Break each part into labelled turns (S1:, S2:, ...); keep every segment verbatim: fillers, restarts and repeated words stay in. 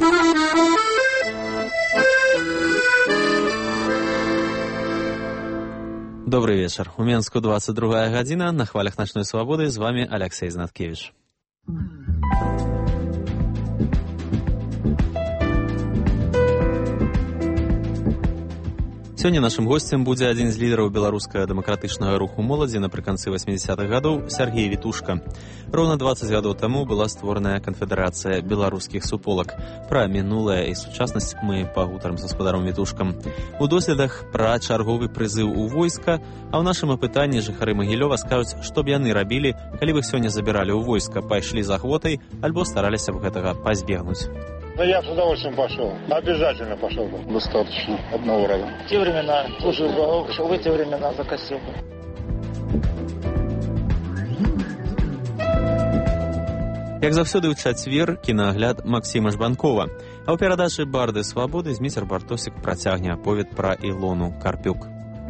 S1: Добрый вечер. У Менску двадцать другая гадзіна. На хвалях Начной Свободы з вами Алексей Знаткевич. Сёння нашым госцем будзе адзін з лідараў беларускага дэмакратычнага руху моладзі напрыканцы восьмідзясятых гадоў Сяргей Вітушка. Роўна дваццаць гадоў таму была створаная канфедэрацыя беларускіх суполак. Пра мінулае і сучаснасць мы пагутарым з гаспадаром Вітушкам. У доследах пра чарговы прызыў у войска, а ў нашым апытанні жыхары Магілёва скажуць, што б яны рабілі, калі б іх сёння забіралі ў войска, пайшлі з ахвотай альбо стараліся б гэтага пазбегнуць.
S2: Ну, я с удовольствием пошел. Обязательно пошел бы. Достаточно одного раза.
S3: В те времена, служил Богу, в эти времена закосил бы.
S1: Як заўсёды ў чацвер, кінаагляд Максіма Жбанкова. А ў перадачы «Барды свабоды» Зміцер Бартосік працягне аповед пра Ілону Карпюк.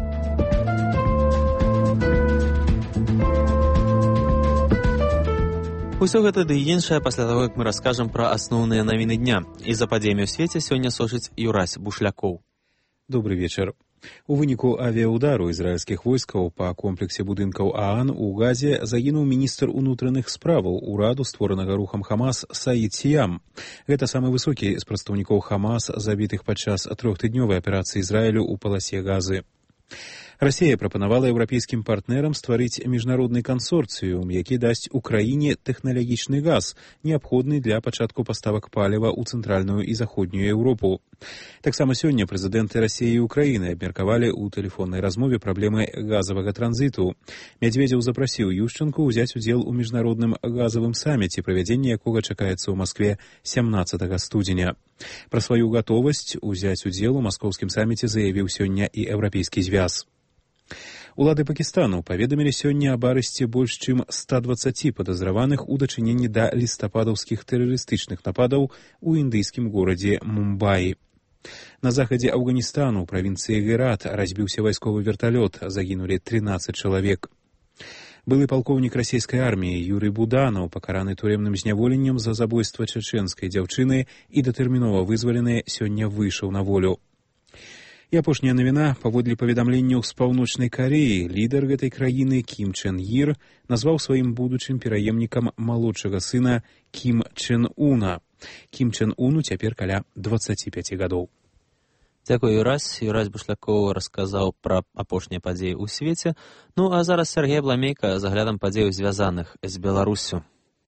S1: Усё гэта ды і іншае пасля таго, як мы раскажам пра асноўныя навіны дня. І за падзеямі ў свеце сёння сочыць Юрась Бушлякоў.
S4: Добрый вечар. У выніку авіаудару ізраільскіх войскаў па комплексе будынкаў ААН у Газе загінуў міністр унутраных справаў ураду, створанага рухам Хамас, Саід Сіям. Гэта самы высокі з прадстаўнікоў Хамас, забітых падчас трохтыднёвай аперацыі Ізраілю ў паласе Газы. Расія прапанавала еўрапейскім партнерам стварыць міжнародны кансорцыюм, які дасць Украіне тэхналагічны газ, неабходны для пачатку паставак паліва ў цэнтральную і заходнюю Еўропу. Таксама сёння прэзідэнты Расіі і Украіны абмеркавалі ў тэлефоннай размове праблемы газавага транзіту. Мядзведзеў запрасіў Юшчанку ўзяць удзел у міжнародным газавым саміце, правядзенне якога чакаецца ў Маскве сямнаццатага студзеня. Пра сваю гатовасць узяць удзел у маскоўскім саміце заявіў сёння і Еўрапейскі звяз. Улады Пакістану паведамілі сёння аб арышце больш чым ста дваццаці падазраваных у дачыненні да лістападаўскіх тэрарыстычных нападаў у індыйскім горадзе Мумбаі. На захадзе Афганістану, у правінцыі Герат, разбіўся вайсковы верталёт, загінулі трынаццаць чалавек. Былы палкоўнік расійскай арміі Юрый Буданаў, пакараны турэмным зняволеннем за забойства чачэнскай дзяўчыны і датэрмінова вызвалены, сёння выйшаў на волю. І апошняя навіна, паводле паведамленняў з Паўночнай Кареі, лідар гэтай краіны Кім Чен Ір назваў сваім будучым пераемнікам малодшага сына Кім Чен Уна. Кім Чен Уну цяпер каля дваццаці пяці гадоў.
S1: Дзякуй, Юрась. Юрась Бушлякоў расказаў пра апошнія падзеі ў свеце. Ну, а зараз Сяргей Бламейка з аглядам падзеяў, звязаных з Беларуссю.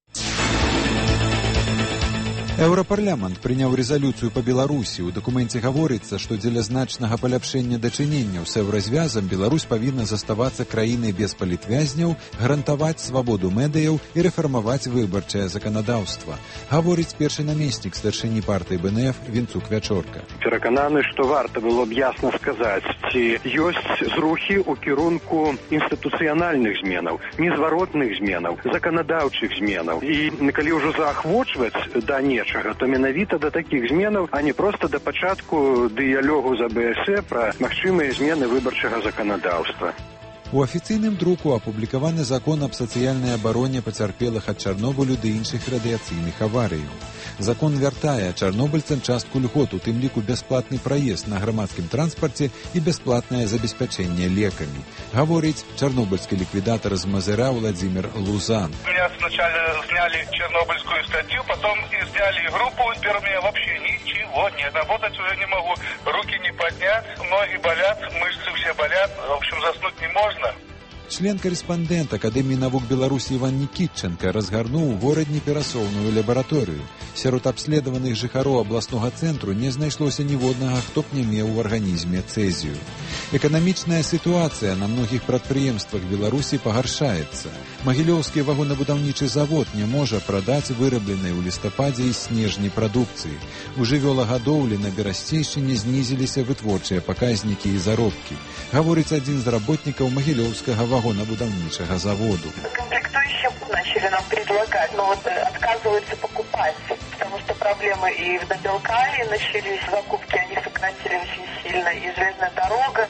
S5: Еўрапарламент прыняў рэзалюцыю па Беларусі. У дакуменце гаворыцца, што дзеля значнага паляпшэння дачыненняў з еўразвязам Беларусь павінна заставацца краінай без палітвязняў, гарантаваць свабоду медыяў і рэфармаваць выбарчае заканадаўства. Гаворыць першы намеснік старшыні партыі Бэ Эн Эф Вінцук Вячорка.
S6: Перакананы, што варта было б ясна сказаць, ці ёсць зрухі ў кірунку інстытуцыянальных зменаў, незваротных зменаў, заканадаўчых зменаў. І калі ўжо заахвочваць да не то менавіта да такіх зменаў, а не проста да пачатку дыялогу за Бэ Эс Э пра магчымыя змены выбарчага заканадаўства.
S5: У афіцыйным друку апублікаваны закон аб сацыяльнай абароне пацярпелых ад Чарнобылю ды іншых радыяцыйных аварыяў. Закон вяртае чарнобыльцам частку льгот, у тым ліку бясплатны праезд на грамадскім транспарце і бясплатнае забеспячэнне лекамі. Гаворыць чарнобыльскі ліквідатар з Мазыра Владзімір Лузан.
S7: Меня сначала сняли чернобыльскую статью, потом сняли группу, теперь у меня вообще ничего нет. Работать уже не могу, руки не поднять, ноги болят, мышцы все болят, в общем, заснуть не можно.
S5: Член-карэспандэнт Акадэміі навук Беларусі Іван Нікітченка разгарнуў у горадні перасоўную лабараторыю. Сярод абследаваных жыхароў абласнога цэнтру не знайшлося ніводнага, хто б не меў у арганізме цэзію. Эканамічная сітуацыя на многіх прадпрыемствах Беларусі пагаршаецца. Магілёўскі вагонабудаўнічы завод не можа прадаць вырабленай у лістападзе і снежні прадукцыі. У жывёлагадоўлі на Берасцейшчыне знізіліся вытворчыя паказнікі і заробкі. Гаворыць адзін з работнікаў магілёўскага вагонабудаўнічага заводу.
S8: Комплектующие начали нам предлагать, но вот отказываются покупать, потому что проблемы и в Добелкале начались, закупки они сократили очень сильно, и железная дорога.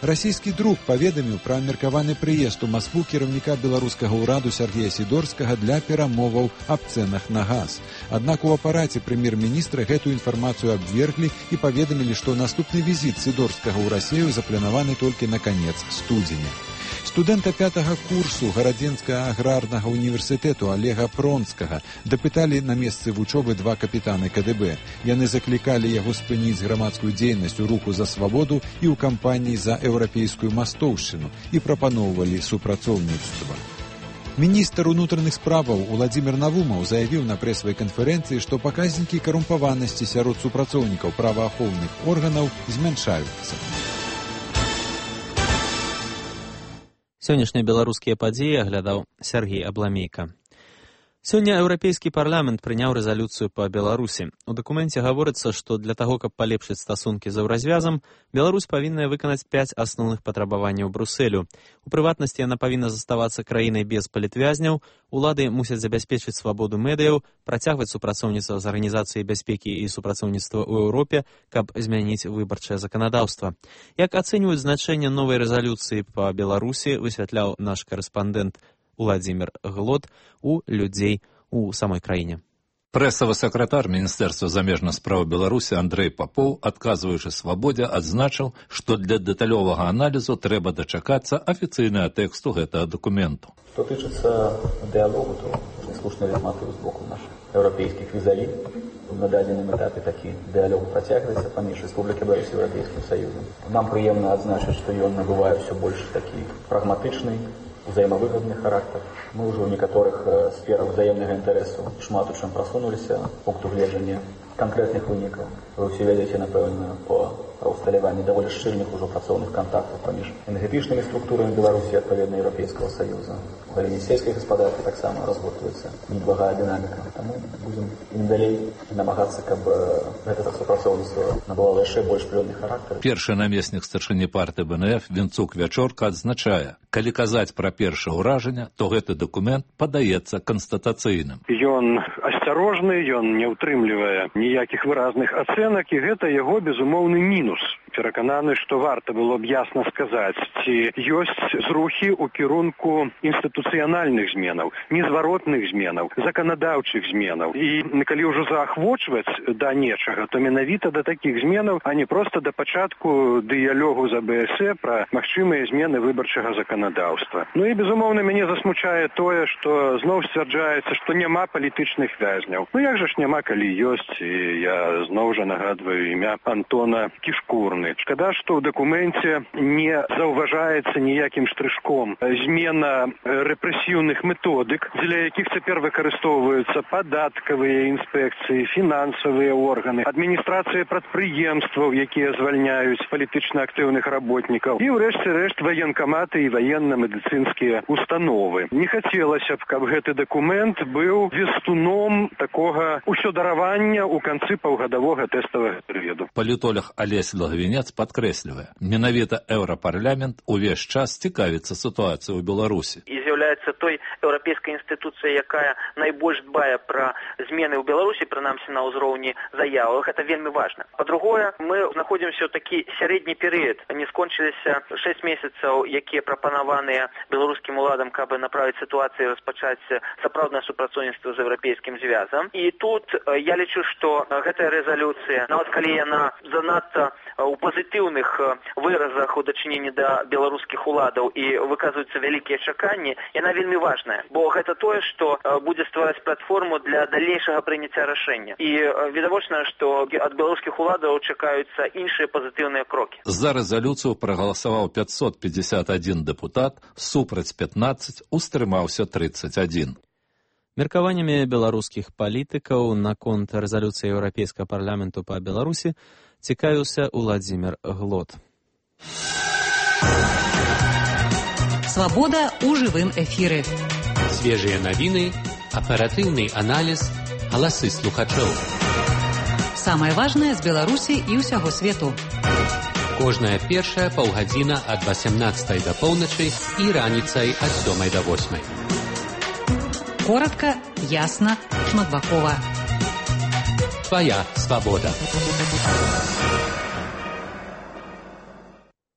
S5: Расійскі друк паведаміў пра меркаваны прыезд у Маскву кіраўніка беларускага ўраду Сергея Сідорскага для перамоваў аб цэнах на газ. Аднак у апараце прэм'ер-міністра гэтую інфармацыю абверглі і паведамілі, што наступны візіт Сідорскага ў Расію запланаваны толькі на канец студзеня. Студэнта пятага курсу гарадзенскага аграрнага універсітэту Олега Пронскага дапыталі на месцы вучобы два капітаны ка дэ бэ. Яны заклікалі яго спыніць грамадскую дзейнасць у руху за свабоду і ў кампаніі за еўрапейскую мастоўшчыну і прапаноўвалі супрацоўніцтва. Міністр унутраных справаў Уладзімір Навумаў заявіў на прэсавай канферэнцыі, што паказнікі карумпаванасці сярод супрацоўнікаў праваахоўных органаў змяншаюцца.
S1: Сённяшнія беларускія падзеі аглядаў Сергей Абламейка. Сёння Еўрапейскі парламент прыняў рэзалюцыю па Беларусі. У дакуменце гаворыцца, што для таго, каб палепшыць стасункі з еўразвязам, Беларусь павінна выканаць пяць асноўных патрабаванняў Брусэлю. У прыватнасці яна павінна заставацца краінай без палітвязняў, улады мусяць забяспечыць свабоду медыяў, працягваць супрацоўніцтва з арганізацыяй бяспекі і супрацоўніцтва ў Еўропе, каб змяніць выбарчае заканадаўства. Як ацэньваюць значэнне новай рэзалюцыі па Беларусі, высвятляў наш карэспандэнт Уладзімір Глот у людзей у самой краіне.
S9: Прэсавы сакратар Міністэрства замежных спраў Беларусі Андрэй Папоў, адказваючы Свабодзе, адзначыў, што для дэталёвага аналізу трэба дачакацца афіцыйнага тэксту гэтага дакументу.
S10: Што тычыцца дыалогу, то слушны мотыў з боку нашых еўрапейскіх візаві. На дадзеным этапе такі дыалог працягваецца паміж Рэспублікай Беларусь і Еўрапейскім Саюзам. Нам прыемна адзначыць, што ён набывае ўсё больш такі прагматычны, узаемавыгадны характар. Мы ўжо ў некаторых сферах узаемнага інтарэсу шмат у чым прасунуліся з пункту гледжання канкрэтных вынікаў. Вы ўсе ведаеце, напэўна, па усталяванні даволі шчыльных ужо працоўных кантактаў паміж энергетычнымі структурамі Беларусі і адпаведна Еўрапейскага Саюза. У галіне сельскай гаспадаркі таксама разгортваецца неблагая дынаміка. Таму будзем ім далей намагацца, каб гэта супрацоўніцтва набывала яшчэ больш плённы характар.
S9: Першы намеснік старшыні партыі бэ эн эф Вінцук Вячорка адзначае, калі казаць пра першае ўражанне, то гэты дакумент падаецца канстатацыйным.
S6: Ён асцярожны, ён не ўтрымлівае ніякіх выразных ацэнак, і гэта яго безумоўны мінус. Перакананы, што варта было б ясна сказаць, ці ёсць зрухі ў кірунку інстытуцыянальных зменаў, незваротных зменаў, заканадаўчых зменаў. І калі ўжо заахвочваць да нечага, то менавіта да такіх зменаў, а не проста да пачатку дыялогу за бэ эс э пра магчымыя змены выбарчага заканадаўства. Ну і, безумоўна, мяне засмучае тое, што зноў сцвярджаецца, што няма палітычных вязняў. Ну як жа ж няма, калі ёсць, і я зноў жа нагадваю імя Антона Кішкурны. Шкада, што ў дакуменце не заўважаецца ніякім штрышком змена рэпрэсіўных методык, для якіх цяпер выкарыстоўваюцца падаткавыя інспекцыі, фінансавыя органы, адміністрацыя прадпрыемстваў, якія звальняюць палітычна актыўных работнікаў, і ўрэшце рэшт ваенкаматы і ваенна-медыцынскія установы. Не хацелася б, каб гэты дакумент быў вестуном такога ўсёдаравання ў канцы паўгадавога тэставага перыяду.
S9: Палітолог Алесь Лагвінец падкрэслівае, менавіта Еўрапарламент увесь час цікавіцца сітуацыяй у Беларусі.
S11: І з'яўляецца той еўрапейскай інстытуцыяй, якая найбольш дбае пра змены ў Беларусі, прынамсі на ўзроўні заяваў. Гэта вельмі важна. Па-другое, мы знаходзімся ў такі сярэдні перыяд. Не скончыліся шэсць месяцаў, якія прапанаваныя беларускім уладам, каб направіць сітуацыю і распачаць сапраўднае супрацоўніцтва з еўрапейскім звязам. І тут я лічу, што гэтая рэзалюцыя, нават калі яна занадта у пазітыўных выразах у дачыненні да беларускіх уладаў і выказваюцца вялікія чаканні, яна вельмі важная, бо гэта тое, што будзе ствараць платформу для далейшага прыняцця рашэння. І відавочна, што ад беларускіх уладаў чакаюцца іншыя пазітыўныя крокі.
S9: За рэзалюцыю прагаласаваў пятьсот пятьдесят один дэпутат, супраць пятнадцать, устрымаўся тридцать один.
S1: Меркаваннямі беларускіх палітыкаў наконт рэзалюцыі Еўрапейскага парламенту па Беларусі цікавіўся Уладзімір Глот.
S12: Свабода ў жывым эфіры.
S13: Свежыя навіны, аператыўны аналіз, галасы слухачоў.
S12: Самае важнае з Беларусі і ўсяго свету.
S13: Кожная першая паўгадзіна ад васямнаццатай да поўначы і раніцай ад сёмай да восьмай.
S12: Коротка, ясна, шматбакова.
S13: Твоя свобода.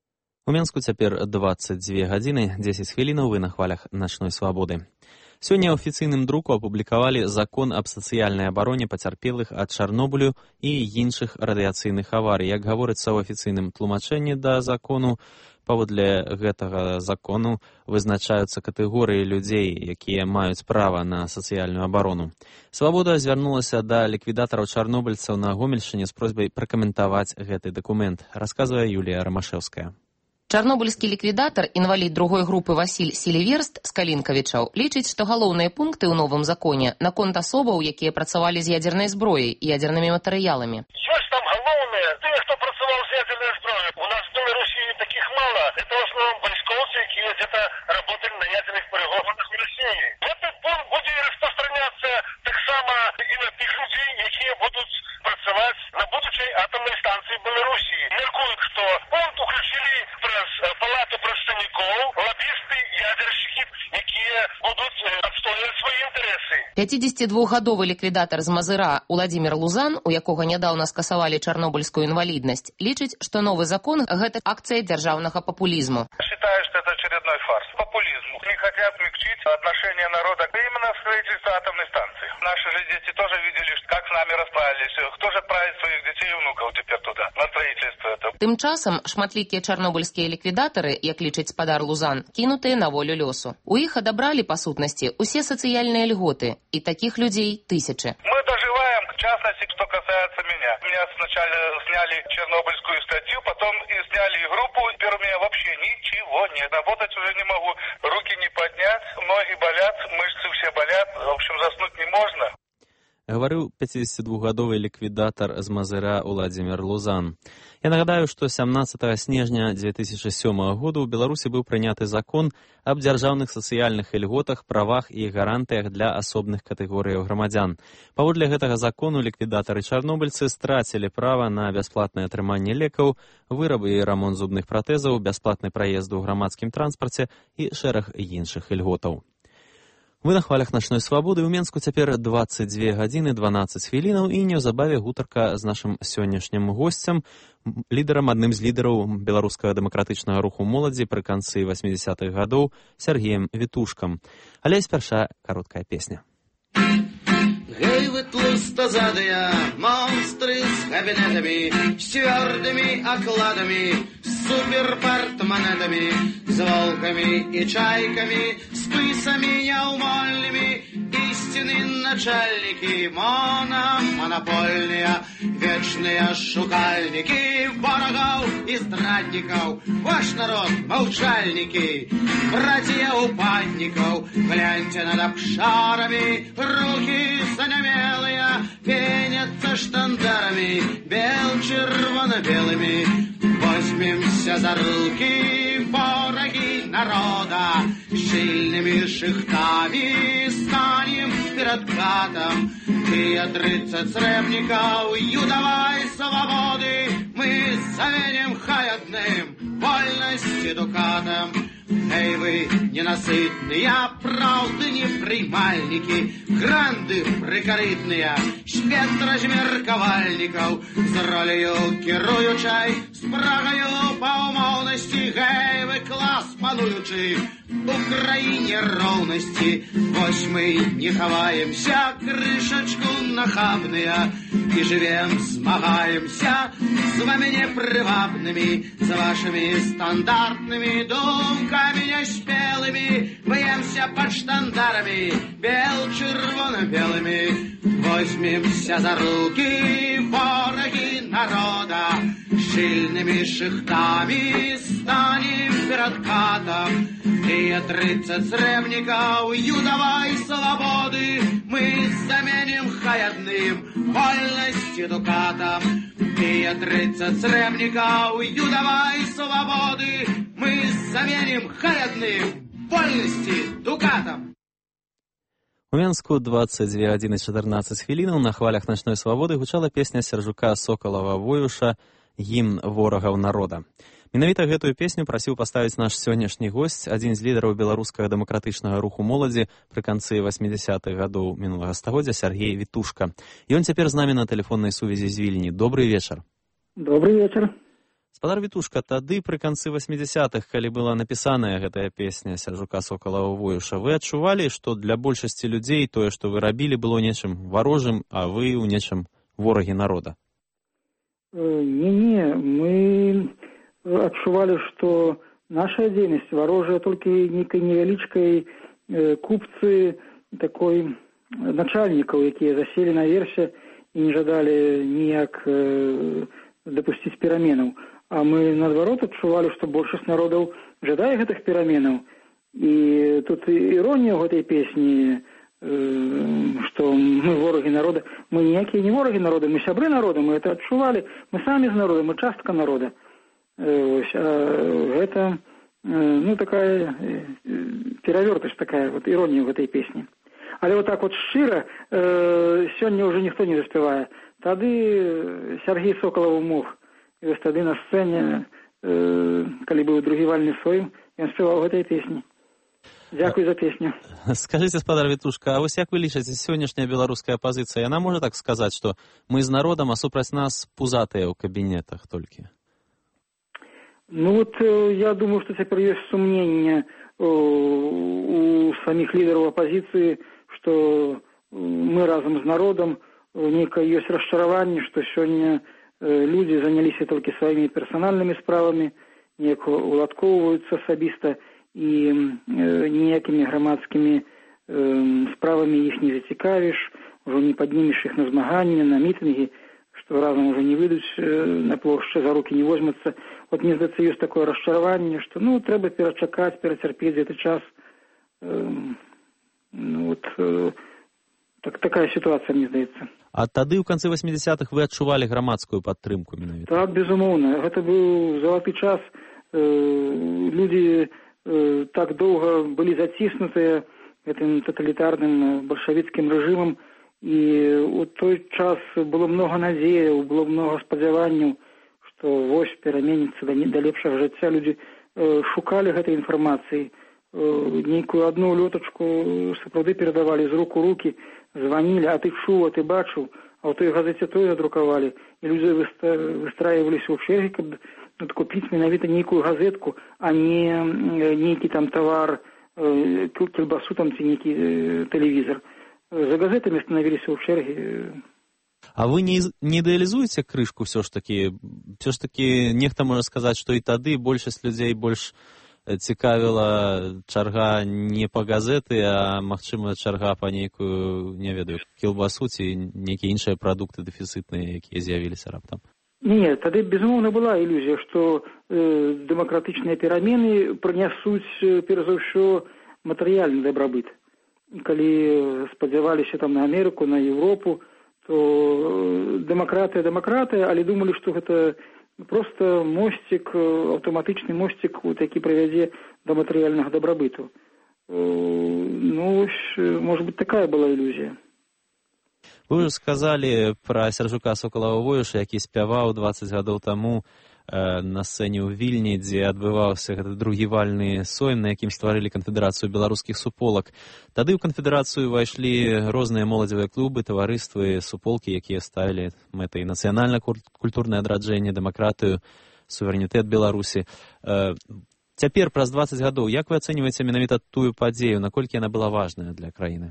S1: У Менску цяпер дваццаць дзве гадзіны дзесяць хвілінаў, вы на хвалях начной свабоды. Сёння ў афіцыйным друку апублікавалі закон аб сацыяльнай абароне пацярпелых ад Чарнобылю і іншых радыяцыйных аварый. Як гаворыцца ў афіцыйным тлумачэнні да закону, паводле гэтага закону вызначаюцца катэгорыі людзей, якія маюць права на сацыяльную абарону. Свабода звярнулася да ліквідатараў чарнобыльцаў на Гомельшчыне з просьбай пракаментаваць гэты дакумент, расказвае Юлія Рамашэўская.
S14: Чарнобыльскі ліквідатар, інвалід другой групы Васіль Селіверст з Калінкавічаў, лічыць, што галоўныя пункты ў новым законе наконт асобаў, якія працавалі з ядзернай зброяй і ядзернымі матэрыяламі.
S7: Ёсць там галоўныя, тыя, хто працаваў з ядзернай зброяй. У нас в Беларусі таких мало. Это в основном войсковцы, якія где-то работали на ядерных полигонах в России. Этот пункт будет распространяться так само и на тих людей, якія будут працаваць на будучай атомной станции Беларуси. Меркуют, что пункт уключили праз палату прадстаўнікоў, лоббисты, ядерщики, якія будут отстаивать свои интересы.
S14: пяцідзесятидвухгадовы ліквідатар з Мазыра Уладзімір Лузан, у якога нядаўна скасавалі чарнобыльскую інваліднасць, лічыць, што новы закон – гэта акцыя дзяржаўнага популизму.
S7: Считаю, что это очередной фарс. Популизм. Не хотят смягчить отношение народа именно в строительстве атомной станции. Наши же дети тоже видели, как с нами расправились. Кто же правит своих детей и внуков теперь туда, на строительство это?
S14: Тым часам шматлікія чарнобыльскія ліквідатары, як лічыць спадар Лузан, кінутыя на волю лёсу. У іх адабралі, па сутнасці, усе сацыяльныя льготы, і такіх людзей тысячы.
S7: Мы доживаем, в частности, что касается меня. Меня сначала сняли чернобыльскую статью, потом и сняли группу, теперь у меня вообще ничего нет. Работать уже не могу, руки не поднять, ноги болят, мышцы все болят, в общем, заснуть не можно.
S1: Гаварыў пяцідзесятидвухгадовы ліквідатар з Мазыра Уладзімір Лузан. Я нагадаю, што сямнаццатага снежня дзве тысячы сёмага году ў Беларусі быў прыняты закон аб дзяржаўных сацыяльных ільготах, правах і гарантыях для асобных катэгорыяў грамадзян. Паводле гэтага закону ліквідатары-чарнобыльцы страцілі права на бясплатнае атрыманне лекаў, вырабы і рамонт зубных пратэзаў, бясплатны праезд у грамадскім транспарце і шэраг іншых ільготаў. Вы на хвалях начной свабоды. У Менску цяпер дваццаць дзве гадзіны дванаццаць хвілінаў і неўзабаве гутарка з нашым сённяшнім госцем, лідарам, адным з лідараў беларускага дэмакратычнага руху моладзі пры канцы васьмідзясятых гадоў Сергеем Вітушкам. Але спярша кароткая песня.
S15: Гей, вы тлустозадыя монстры с кабинетами, с твердыми окладами, с суперпортмонетами, с волками и чайками, с пысами неумольными, истинные начальники, мономонопольные, вечные шукальники, ворогов и здрадников, ваш народ молчальники, братья упадников, гляньте над обшарами, руки занемелые, пенятся штандарами, бел-червоно-белыми. Возьмемся за руки, вороги народа, щільними шихтами станем перед катом. Ты тридцать сребников, юдовай свободы, мы заменим хаятным вольности дукатом. Эй, вы ненасытные, правды непримальники, гранды прикорытные, шпетражмер ковальников, с ролью керую чай, с прагою по умовности, эй, вы класс пануючий, Украине ровности. Вось мы не ховаемся, крышечку нахабные, и живем, змагаемся с вами непривабными, с вашими стандартными думками неспелыми, бьемся под штандарами, бел-червоно-белыми. Возьмемся за руки, вороги народа, щільними шихтами станем перед катом. И тридцать сребников, юдовай свободы, мы заменим хаятным вольности дукатом. И тридцать сребников, юдовай свободы, мы заменим хаятным вольности дукатом.
S1: У Менску дваццаць дзве гадзіны чатырнаццаць хвілінаў. На хвалях начной свабоды гучала песня Сяржука Сокалава-Воюша «Гімн ворагаў народа». Менавіта гэтую песню прасіў паставіць наш сённяшні госць, адзін з лідараў беларускага дэмакратычнага руху моладзі пры канцы васьмідзясятых гадоў мінулага стагоддзя Сергей Вітушка. Ён цяпер з намі на тэлефоннай сувязі з Вільні. Добрый вечар.
S16: Добрый вечар.
S1: Спадар Вітушка, тады пры канцы васьмідзясятых, калі была напісаная гэтая песня Сяржука Сокалава Воюша, вы адчувалі, што для большасці людзей тое, што вы рабілі, было нечым варожым, а вы ў нечым ворагі народа?
S16: Не-не, мы адчувалі, што наша дзейнасць варожая толькі нейкай невялічкай купцы такой начальнікаў, якія заселі наверсе і не жадалі ніяк дапусціць пераменаў. А мы, наадварот, адчувалі, што большасць народаў жадае гэтых пераменаў. І тут іронія ў гэтай песні, што мы ворагі народа. Мы ніякія не ворагі народа, мы сябры народа, мы это адчувалі. Мы самі з народа, мы частка народа. Ось, а гэта, ну, такая перавёртасць, такая вот іронія ў гэтай песні. Але вот так вот шчыра сёння ўжо ніхто не заспявае. Тады Сяргей Сокалаў мог. І вось тады на сцэне, калі быў другі вальны сойм, ён спяваў гэтай песні. Дзякуй за песню.
S1: Скажыце, спадар Вітушка, а вось як вы лічыце, сённяшняя беларуская апазіцыя, яна можа так сказаць, што мы з народам, а супраць нас пузатыя ў кабінетах толькі?
S16: Ну вот я думаю, што цяпер ёсць сумненне у саміх лідараў апазіцыі, што мы разам з народам, нейкае ёсць расчараванне, што сёння людзі заняліся толькі сваімі персанальнымі справамі, неяк уладкоўваюцца асабіста і ніякімі грамадскімі справамі іх не зацікавіш, ужо не паднімеш іх на змаганне, на мітынгі, што разам ужо не выйдуць на плошчы, за рукі не возьмуцца. Вот мне здаецца, ёсць такое расчараванне, што ну трэба перачакаць, перацярпець гэты час. Ну вот так, такая сітуацыя, мне здаецца.
S1: А тады ў канцы васьмідзясятых вы адчувалі грамадскую падтрымку менавіта?
S16: Так, безумоўна. Гэта быў залаты час. Людзі так доўга былі заціснутыя гэтым таталітарным бальшавіцкім рэжымам, і ў той час было многа надзеяў, было многа спадзяванняў, што вось пераменіцца да, да лепшага жыцця. Людзі шукалі гэтай інфармацыі, нейкую одну лётачку сапраўды перадавалі з рук у рукі, званілі, а ты чуў, а ты бачыў, а ў той газеце тое надрукавалі, і людзі выстраиваліся ў чэргі, каб купіць менавіта нейкую газетку, а не нейкі там тавар, кілбасу там ці нейкі тэлевізор. За газетамі станавіліся ў чэргі.
S1: А вы не, не ідэалізуеце крышку все ж таки? Все ж таки нехта можа сказаць, што і тады большасць людзей больш цікавіла чарга не па газеты, а, магчыма, чарга па нейкую, не ведаю, кілбасу ці нейкія іншыя прадукты дэфіцытныя, якія з'явіліся раптам?
S16: Не, тады, безумоўна, была ілюзія, што э, дэмакратычныя перамены прынясуць, перш за ўсё, матэрыяльны дабрабыт. Калі спадзяваліся там на Амерыку, на Еўропу, то дэмакратыя, дэмакратыя, але думалі, што гэта просто мостик, аўтаматычны мостик, які прывядзе да матэрыяльнага дабрабыту. Ну, может быть, такая была ілюзія.
S1: Вы ўжо сказалі пра Сяржука Сокалава Воюша, які спяваў дваццаць гадоў таму на сцэне ў Вільні, дзе адбываўся гэты другі вальны сойм, на якім стварылі канфедэрацыю беларускіх суполак. Тады ў канфедэрацыю ўвайшлі розныя моладзевыя клубы, таварыствы, суполкі, якія ставілі мэтай нацыянальна-культурнае адраджэнне, дэмакратыю, суверэнітэт Беларусі. Цяпер, праз дваццаць гадоў, як вы ацэньваеце менавіта тую падзею, наколькі яна была важная для краіны?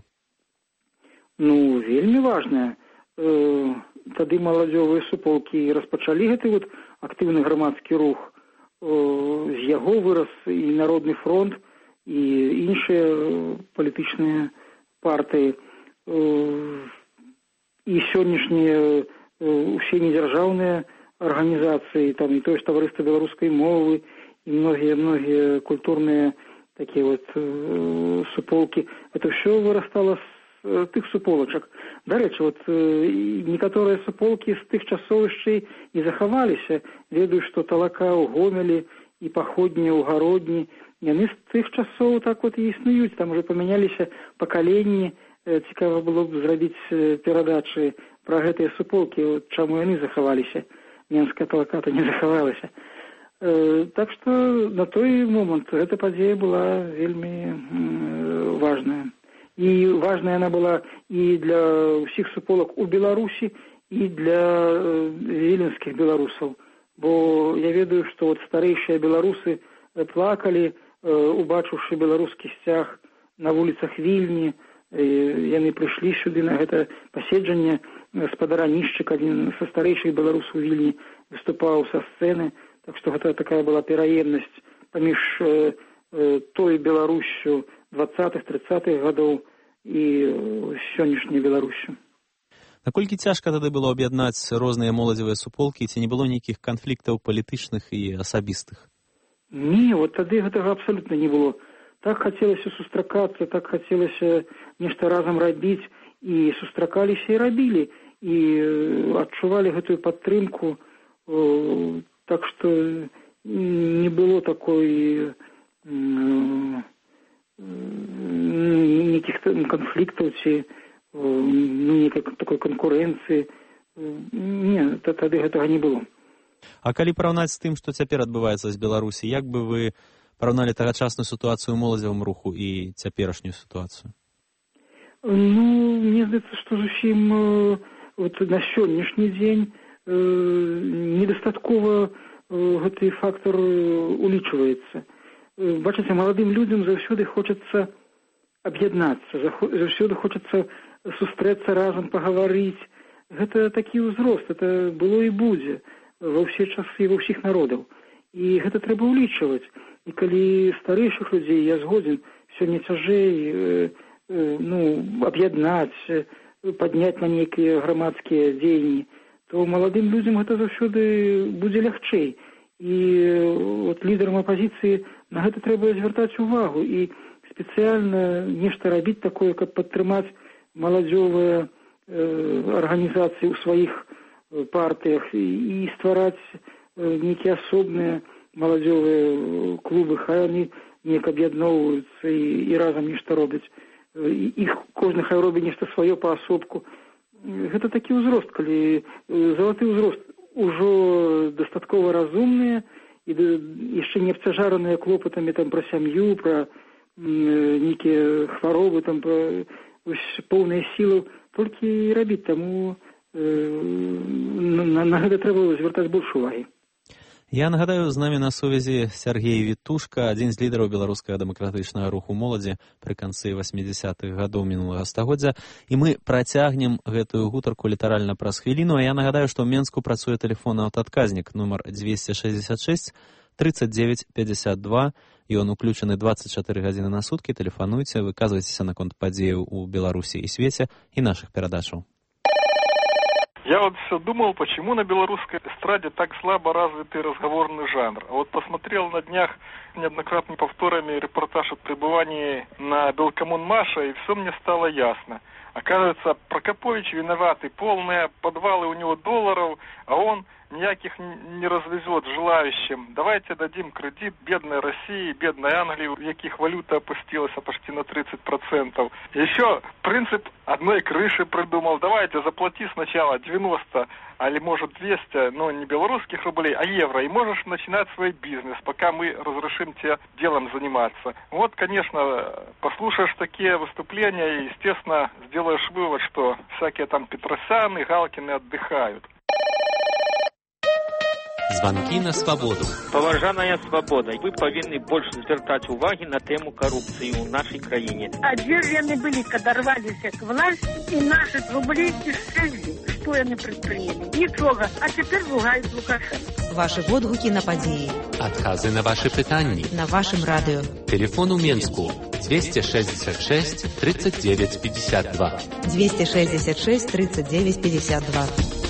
S16: Ну, вельмі важная. Тады маладзёвыя суполкі распачалі гэты вот актыўны грамадскі рух. З яго вырас і Народны фронт, і іншыя палітычныя партыі. І сённяшнія усе недзяржаўныя арганізацыі, там і тое ж таварыства беларускай мовы, і многія-многія культурныя такія вот суполкі. Это ўсё вырастала з тых суполачак. Дарэчы, вот некаторыя суполкі з тых часоў яшчэ і захаваліся. Ведаю, што талака ў Гомелі і паходні ў Гародні. Яны з тых часоў так вот і існуюць. Там уже памяняліся пакаленні. Цікава было б зрабіць перадачы пра гэтыя суполкі, чаму яны захаваліся. Менская талака-то не захавалася. Так што на той момант гэта падзея была вельмі важная. І важная яна была і для ўсіх суполак у Беларусі, і для віленскіх беларусаў. бо я ведаю, што вот старэйшыя беларусы плакалі, убачыўшы беларускі сцяг на вуліцах Вільні. Яны прыйшлі сюды на гэта паседжанне. Спадар Анішчык, адзін са старэйшых беларусаў Вільні, выступаў са сцэны. Так што гэта такая была пераемнасць паміж э, э, той Беларуссю двадцатых-трыццатых гадоў і сённяшняй Беларуссю.
S1: Наколькі цяжка тады было аб'яднаць розныя моладзевыя суполкі, ці не было нейкіх канфліктаў палітычных і асабістых?
S16: Не, вот тады гэтага абсалютна не было. Так хацелася сустракацца, так хацелася нешта разам рабіць, і сустракаліся і рабілі, і адчувалі гэтую падтрымку. Так што не было такой нейкіх канфліктаў ці ну, нейкай такой канкурэнцыі. Не, тады гэтага не было.
S1: А калі параўнаць з тым, што цяпер адбываецца з Беларусі, як бы вы параўналі тагачасную сітуацыю ў моладзевым руху і цяперашнюю сітуацыю?
S16: Ну, мне здаецца, што зусім вот, на сённяшні дзень э, недастаткова э, гэты фактор улічваецца. Э, бачыце, маладым людзям заўсёды хочацца аб'яднацца, заўсёды хочацца сустрэцца разам, пагаварыць. Гэта такі ўзрост, это было і будзе ва ўсе часы, ва ўсіх народаў. І гэта трэба ўлічваць. І калі старэйшых людзей, я згодзін, сёння цяжэй э, ну, аб'яднаць, падняць на нейкія грамадскія дзеянні, то маладым людзям гэта заўсёды будзе лягчэй. І от лідарам апазіцыі на гэта трэба звяртаць увагу і спецыяльна нешта рабіць такое, каб падтрымаць маладзёвыя э, арганізацыі ў сваіх партыях і, і ствараць э, нейкія асобныя маладзёвыя клубы, хай яны неяк аб'ядноўваюцца і, і разам нешта робяць. Іх кожны хай робіць нешта сваё паасобку. Гэта такі ўзрост, калі залаты ўзрост ужо дастаткова разумныя і яшчэ не абцяжараныя клопатамі там пра сям'ю, пра нейкія хваробы, там пра поўныя сілы, толькі і рабіць, таму э, на, на гэта трэба звяртаць больш увагі.
S1: Я нагадаю, з намі на сувязі Сяргей Вітушка, адзін з лідараў беларускага дэмакратычнага руху моладзі пры канцы васьмідзясятых гадоў мінулага стагоддзя, і мы працягнем гэтую гутарку літаральна праз хвіліну, а я нагадаю, што ў Менску працуе тэлефонны аўтаадказнік нумар дзвесце шэсцьдзесят шэсць тридцать девять пятьдесят два, і ён уключаны двадцать четыре гадзіны на суткі. Тэлефануйце, выказвайцеся наконт падзеяў у Беларусі і свеце і нашых перадачаў.
S17: Я вот все думал, почему на белорусской эстраде так слабо развитый разговорный жанр. А вот посмотрел на днях неоднократными повторами репортаж о пребывании на Белкоммунмаше, и все мне стало ясно. Оказывается, Прокопович виноватый, полные подвалы у него долларов, а он никаких не развезет желающим. Давайте дадим кредит бедной России, бедной Англии, у яких валюта опустилась почти на тридцать процентов. Еще принцип одной крыши придумал. Давайте заплати сначала девяносто, или может двести, но не белорусских рублей, а евро, и можешь начинать свой бизнес, пока мы разрешим тебе делом заниматься. Вот, конечно, послушаешь такие выступления и, естественно, сделаешь вывод, что всякие там Петросяны, Галкины отдыхают.
S13: Звонки на свободу.
S18: Паважаная свабода, вы павінны больш звяртаць увагі на тэму карупцыі ў нашай краіне.
S19: А дзе ж яны былі, калі рваліся к власці і нашы рублі ісчезлі? Што яны прадпрынялі? Нічога. А цяпер ругаюць Лукашенко.
S12: Ваши водгукі на падзеі.
S13: Адказы на ваши пытанні.
S12: На вашым радыё.
S13: Телефон у Менску двести шестьдесят шесть тридцать девять пятьдесят два.
S12: двести шестьдесят шесть тридцать девять пятьдесят два.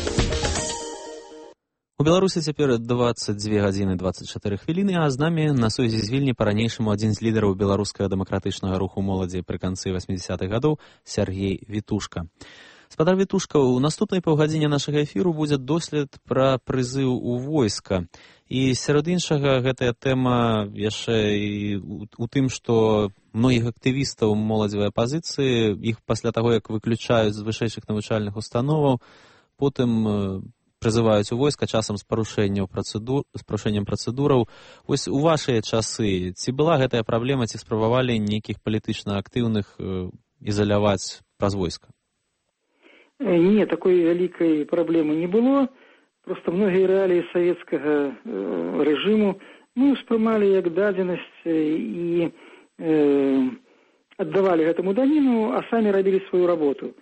S1: У Беларусі цяпер двадцать две гадзіны двадцать чатыры хвіліны, а з намі на сувязі з Вільні па-ранейшаму адзін з лідараў беларускага дэмакратычнага руху моладзі пры канцы васьмідзясятых гадоў Сяргей Вітушка. Спадар Вітушка, у наступнай паўгадзіне нашага эфіру будзе дослед пра прызыў у войска. І сярод іншага гэтая тэма яшчэ і у тым, што многіх актывістаў моладзевай апазіцыі, іх пасля таго, як выключаюць з вышэйшых навучальных установаў, потым прызываюць у войска часам з парушэннем працэдур, з парушэннем працэдураў. Вось у вашыя часы ці была гэтая праблема, ці спрабавалі нейкіх палітычна актыўных э, ізаляваць праз войска?
S16: Не, такой вялікай праблемы не было. Просто многія рэаліі савецкага рэжыму мы ўспрымалі як дадзенасць і э, аддавалі гэтаму даніну, а самі рабілі сваю работу.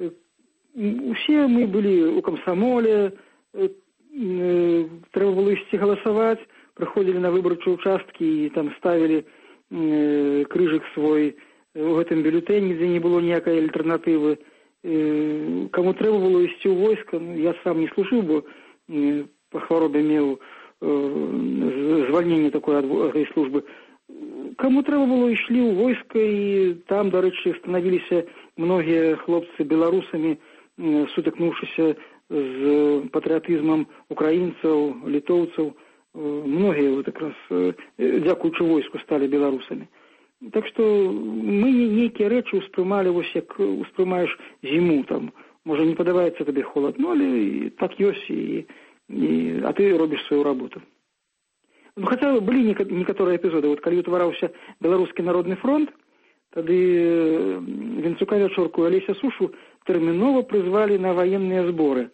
S16: Усе мы былі ў камсамоле, э, э, трэба было ісці галасаваць, прыходзілі на выбарчыя ўчасткі і там ставілі э, крыжык свой у гэтым бюлетэні, дзе не было ніякай альтэрнатывы. Э, каму трэба было ісці ў войска, ну, я сам не служыў, бо э, па хваробе меў э, звальненне такое ад гэтай службы. Каму трэба было, ішлі ў войска, і там, дарэчы, станавіліся многія хлопцы беларусамі, э, сутыкнуўшыся з патрыятызмам украінцаў, літоўцаў. Э, многія вот як раз э, дзякуючы войску сталі беларусамі. Так што мы нейкія рэчы ўспрымалі, вось як ўспрымаеш зіму, там, можа не падабаецца табе холад, ну, але так ёсць, і, і, а ты робіш сваю работу. Ну, хаця былі некаторыя эпізоды, вот калі утвараўся Беларускі народны фронт, тады Венцука Вячорку і Алеся Сушу тэрмінова прызвалі на ваенныя зборы.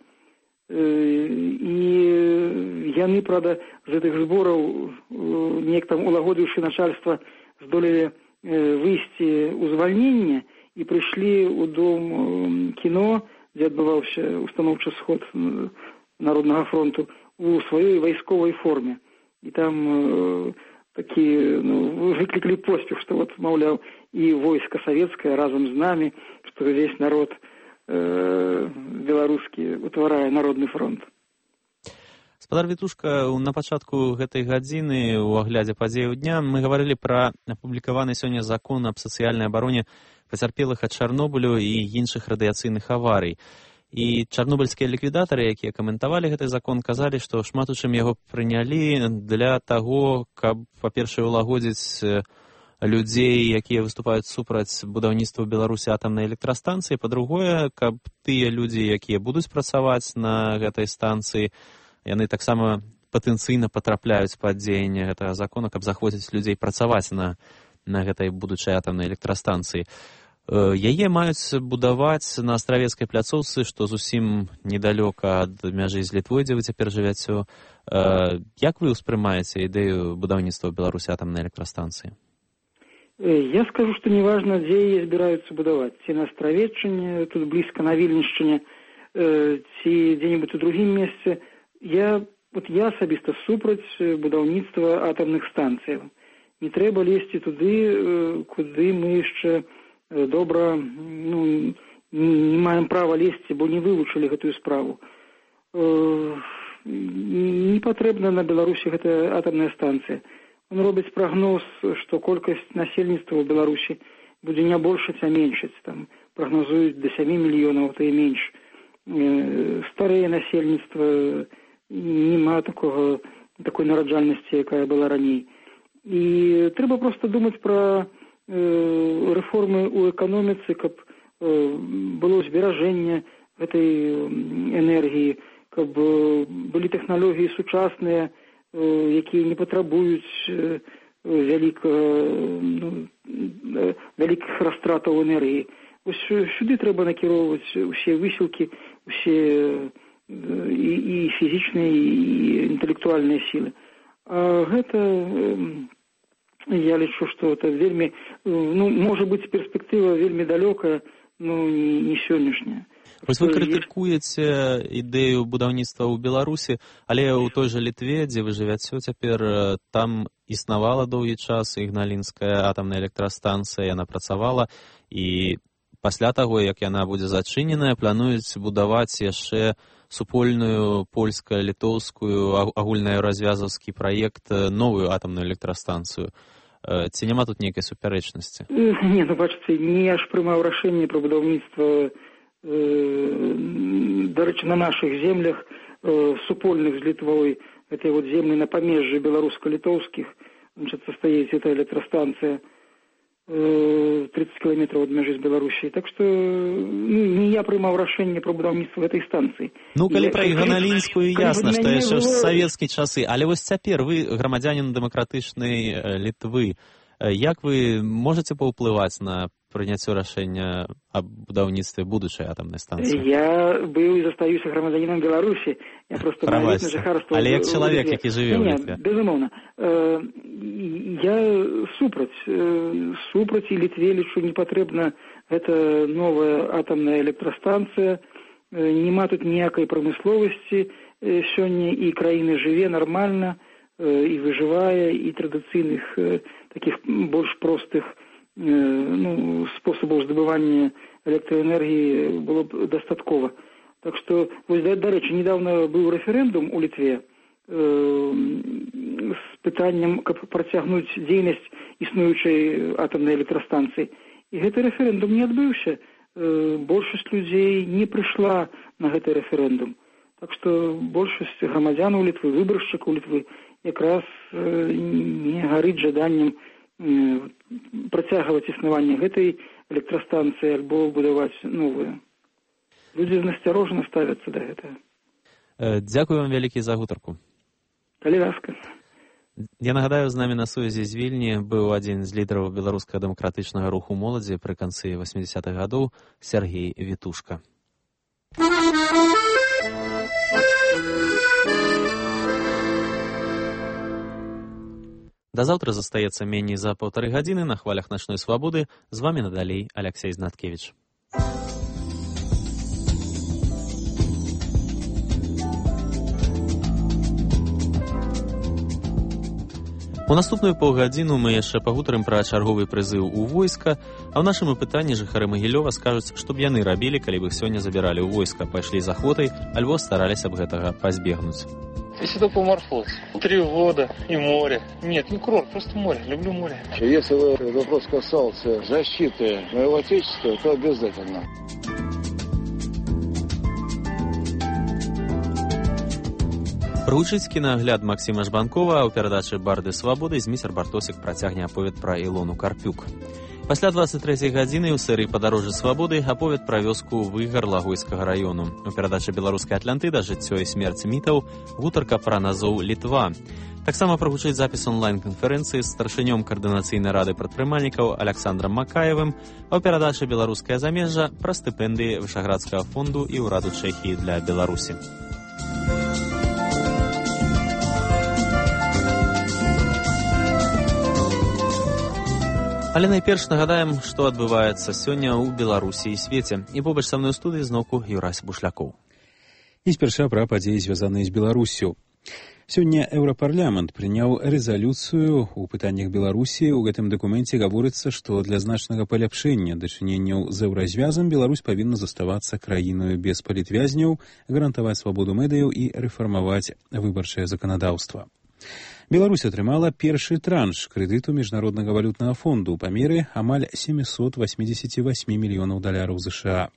S16: І яны, правда, з гэтых збораў, неяк там улагодзіўшы начальства, здолелі выйсці ў звальненне і прыйшлі ў дом кіно, дзе адбываўся устаноўчы сход Народнага фронту, у сваёй вайсковай форме. І там э, такі, ну, выклікалі поспех, што вот, маўляў, і войска савецкае разам з намі, што весь народ э, беларускі утварае Народны фронт.
S1: Спадар Вітушка, на пачатку гэтай гадзіны ў аглядзе падзеяў дня мы гаварылі пра апублікаваны сёння закон аб сацыяльнай абароне пацярпелых ад Чарнобылю і іншых радыяцыйных аварый. І чарнобыльскія ліквідатары, якія каментавалі гэты закон, казалі, што шмат у чым яго прынялі для таго, каб, па-першае, улагодзіць людзей, якія выступаюць супраць будаўніцтва Беларусі атамнай электрастанцыі, па-другое, каб тыя людзі, якія будуць працаваць на гэтай станцыі, яны таксама патэнцыйна патрапляюць пад дзеянне гэтага закона, каб захвоціць людзей працаваць на, на гэтай будучай атамнай электрастанцыі. Яе маюць будаваць на астравецкай пляцоўцы, што зусім недалёка ад мяжы з Літвой, дзе вы цяпер жывяце. Як вы ўспрымаеце ідэю будаўніцтва ў Беларусі атамнай электрастанцыі?
S16: Я скажу, што неважна, дзе яе збіраюцца будаваць. Ці на Астравеччыне, тут блізка на Вільнішчыне, ці дзе-небудзь у другім месцы. Я, вот я асабіста супраць будаўніцтва атамных станцыяў. Не трэба лезці туды, куды мы яшчэ добра, ну, не маем права лезці, бо не вывучылі гэтую справу. Не патрэбна на Беларусі гэтая атамная станцыя. Он робіць прагноз, што колькасць насельніцтва ў Беларусі будзе не большаць, а меншаць. Там прагнозуюць да сямі мільёнаў, то і менш. Старэе насельніцтва, нема такого, такой нараджальнасці, якая была раней. І трэба проста думаць пра э, рэформы ў эканоміцы, каб э, было зберажэнне гэтай энергіі, каб э, былі тэхналогіі сучасныя, э, якія не патрабуюць э, вялікага, ну, э, вялікіх растратаў энергіі. Ось сюды трэба накіроўваць усе высілкі, усе і, і фізічныя, і інтэлектуальныя сілы. А гэта, я лічу, што это вельмі, ну, можа быць, перспектыва вельмі далёкая, ну, не, не сённяшняя.
S1: Вось вы крытыкуеце ідэю будаўніцтва ў Беларусі, але ў той жа Літве, дзе вы жывяце цяпер, там існавала доўгі час Ігналінская атамная электрастанцыя, яна працавала, і пасля таго, як яна будзе зачыненая, плануюць будаваць яшчэ супольную польска-літоўскую агульнаеўразвязаўскі праект новую атамную электрастанцыю. Ці няма тут нейкай супярэчнасці?
S16: Не, ну бачыце, не я ж прымаў рашэнне пра будаўніцтва, дарэчы, на нашых землях супольных з Літвой, гэтай вот землі на памежжы беларуска-літоўскіх, значит, стаіць эта электрастанцыя тридцать километров ад мяжы з Беларусі. Так што, ну, не я прымаў рашэнне пра будаўніцтва гэтай станцыі.
S1: Ну, калі пра Ігналінскую ясна, што яшчэ ж савецкія часы, але вось цяпер вы грамадзянін дэмакратычнай Літвы. Як вы можаце паўплываць на прыняццю рашэння аб будаўніцтве будучай атамнай станцыі?
S16: Я быў і застаюся грамадзянінам Беларусі. Я просто малітна жыхарства.
S1: Але як чалавек, які жыве ў Літве.
S16: Безумоўна. Я супраць. Супраць і Літве лічу не патрэбна гэта новая атамная электрастанцыя. Нема тут ніякай прамысловасці. Сёння і краіна жыве нармальна, і выжывае, і традыцыйных такіх больш простых ну, спосабаў здабывання электраэнергіі было б дастаткова. Так што, вось, да, дарэчы, недавно быў рэферэндум у Літве э, з пытаннем, каб працягнуць дзейнасць існуючай атамнай электрастанцыі. І гэты рэферэндум не адбыўся. Э, большасць людзей не прыйшла на гэты рэферэндум. Так што большасць грамадзянаў Літвы, выбаршчыкаў Літвы якраз э, не гарыць жаданнем працягваць існаванне гэтай электрастанцыі альбо будаваць новую. Людзі насцярожана ставяцца да гэтага.
S1: Дзякую вам вялікі за гутарку.
S16: Калі ласка.
S1: Я нагадаю, з намі на сувязі з Вільні быў адзін з лідараў беларускага дэмакратычнага руху моладзі пры канцы восьмідзясятых гадоў Сяргей Вітушка. Да заўтра застаецца меней за паўтары гадзіны на хвалях начной свабоды. З вамі надалей Алексей Знаткевич. У наступную паўгадзіну мы яшчэ пагутарым пра чарговы прызыў у войска, а ў нашым апытанні жыхары Магілёва скажуць, што б яны рабілі, калі б іх сёння забіралі ў войска, пайшлі з ахвотай, альбо стараліся б гэтага пазбегнуць.
S2: Если только морфоз. Три года и море. Нет, не курорт, просто море. Люблю море.
S20: Если вопрос касался защиты моего отечества, то обязательно.
S1: Прагучыць кінагляд Максіма Жбанкова, а ў перадачы «Барды свабоды» зміцер Бартосік працягне аповед пра Ілону Карпюк. Пасля дваццаць трэцяй гадзіны ў серыі «Падарожжа свабоды» аповед пра вёску Выгар Лагойскага раёну. У перадачы «Беларуская Атлантыда. Жыццё і смерць мітаў» гутарка пра назоў Літва. Таксама прагучыць запіс онлайн-канферэнцыі з старшынём каардынацыйнай рады прадпрымальнікаў Аляксандрам Макаевым, а ў перадачы «Беларускае замежжа» пра стыпендыі Вышаградскага фонду і ўраду Чэхіі для Беларусі. Але найперш нагадаем, што адбываецца сёння ў Беларусі і свеце. І побач са мной у студыі зноўку Юрась Бушлякоў.
S4: І спярша пра падзеі, звязаныя з Беларуссю. Сёння Еўрапарламент прыняў рэзалюцыю ў пытаннях Беларусі. У гэтым дакуменце гаворыцца, што для значнага паляпшэння дачыненняў з еўразвязам Беларусь павінна заставацца краінаю без палітвязняў, гарантаваць свабоду медыяў і рэфармаваць выбарчае заканадаўства. Беларусь атрымала першы транш крэдыту Міжнароднага валютнага фонду ў памеры амаль семьсот восемьдесят восемь мільёнаў даляраў США.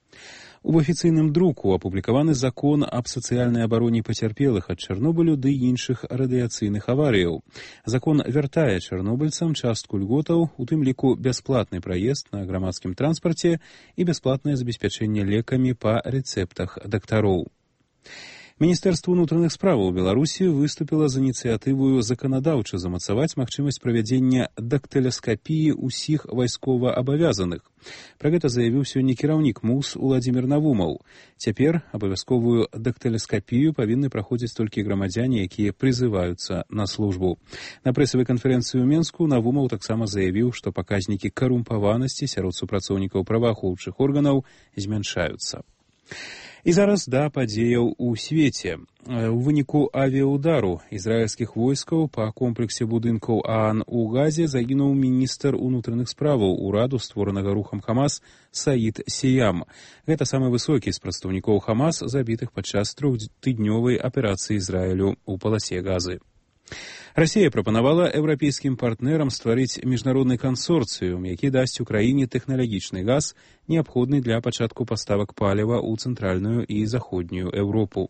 S4: У афіцыйным друку апублікаваны закон аб сацыяльнай абароне пацярпелых ад Чарнобылю ды іншых радыяцыйных аварыяў. Закон вяртае чарнобыльцам частку льготаў, у тым ліку бясплатны праезд на грамадскім транспарце і бясплатнае забеспячэнне лекамі па рэцэптах дактароў. Міністэрства ўнутраных справаў Беларусі выступіла з ініцыятываю заканадаўча замацаваць магчымасць правядзення дактыласкапіі ўсіх вайскова-абавязаных. Пра гэта заявіў сёння кіраўнік МУС Уладзімір Навумаў. Цяпер абавязковую дактыласкапію павінны праходзіць толькі грамадзяне, якія прызываюцца на службу. На прэсавай канферэнцыі ў Менску Навумаў таксама заявіў, што паказнікі карумпаванасці сярод супрацоўнікаў праваахоўчых органаў змяншаюцца. І зараз да падзеяў у свеце. У выніку авіаудару ізраільскіх войскаў па комплексе будынкаў ААН у Газе загінуў міністр унутраных справаў ураду, створанага рухам Хамас, Саід Сіям. Гэта самы высокі з прадстаўнікоў Хамас, забітых падчас трохтыднёвай аперацыі Ізраілю ў паласе Газы. Расія прапанавала еўрапейскім партнерам стварыць міжнародны кансорцыюм, які дасць Украіне тэхналагічны газ, неабходны для пачатку паставак паліва ў цэнтральную і заходнюю Еўропу.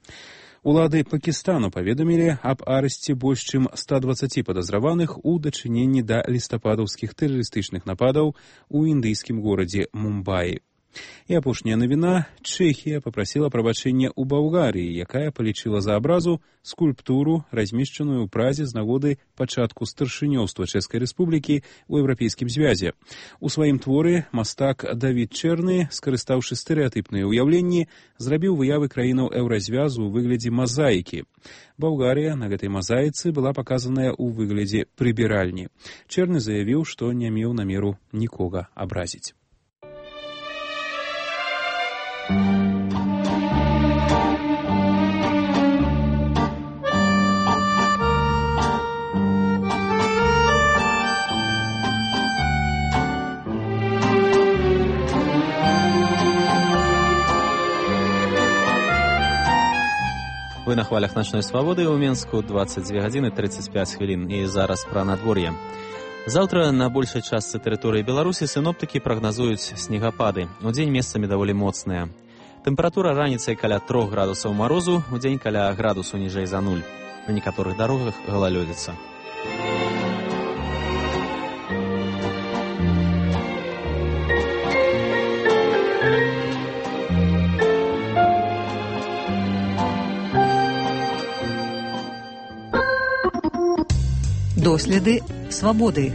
S4: Улады Пакістану паведамілі аб арышце больш чым ста дваццаці падазраваных у дачыненні да лістападаўскіх тэрарыстычных нападаў у індыйскім горадзе Мумбаі. І апошняя навіна. Чэхія папрасіла прабачэння ў Балгарыі, якая палічыла за абразу скульптуру, размешчаную ў Празе з нагоды пачатку старшынёўства Чэшскай Рэспублікі ў Еўрапейскім звязе. У сваім творы мастак Давід Чэрны, скарыстаўшы стэрэатыпныя ўяўленні, зрабіў выявы краінаў еўразвязу ў выглядзе мазаікі. Балгарыя на гэтай мазаіцы была паказаная ў выглядзе прыбіральні. Чэрны заявіў, што не меў намеру нікога абразіць.
S1: Вы на хвалях начной свабоды ў Менску двадцать две гадзіны тридцать пять хвілін. І зараз пра надвор'е. Заўтра на большай частцы тэрыторыі Беларусі сіноптыкі прагназуюць снегапады. Удзень месцамі даволі моцныя. Тэмпература раніцай каля трох градусаў марозу, удзень каля градусу ніжэй за нуль. На некаторых дарогах галалёдзіца.
S12: Доследы свабоды.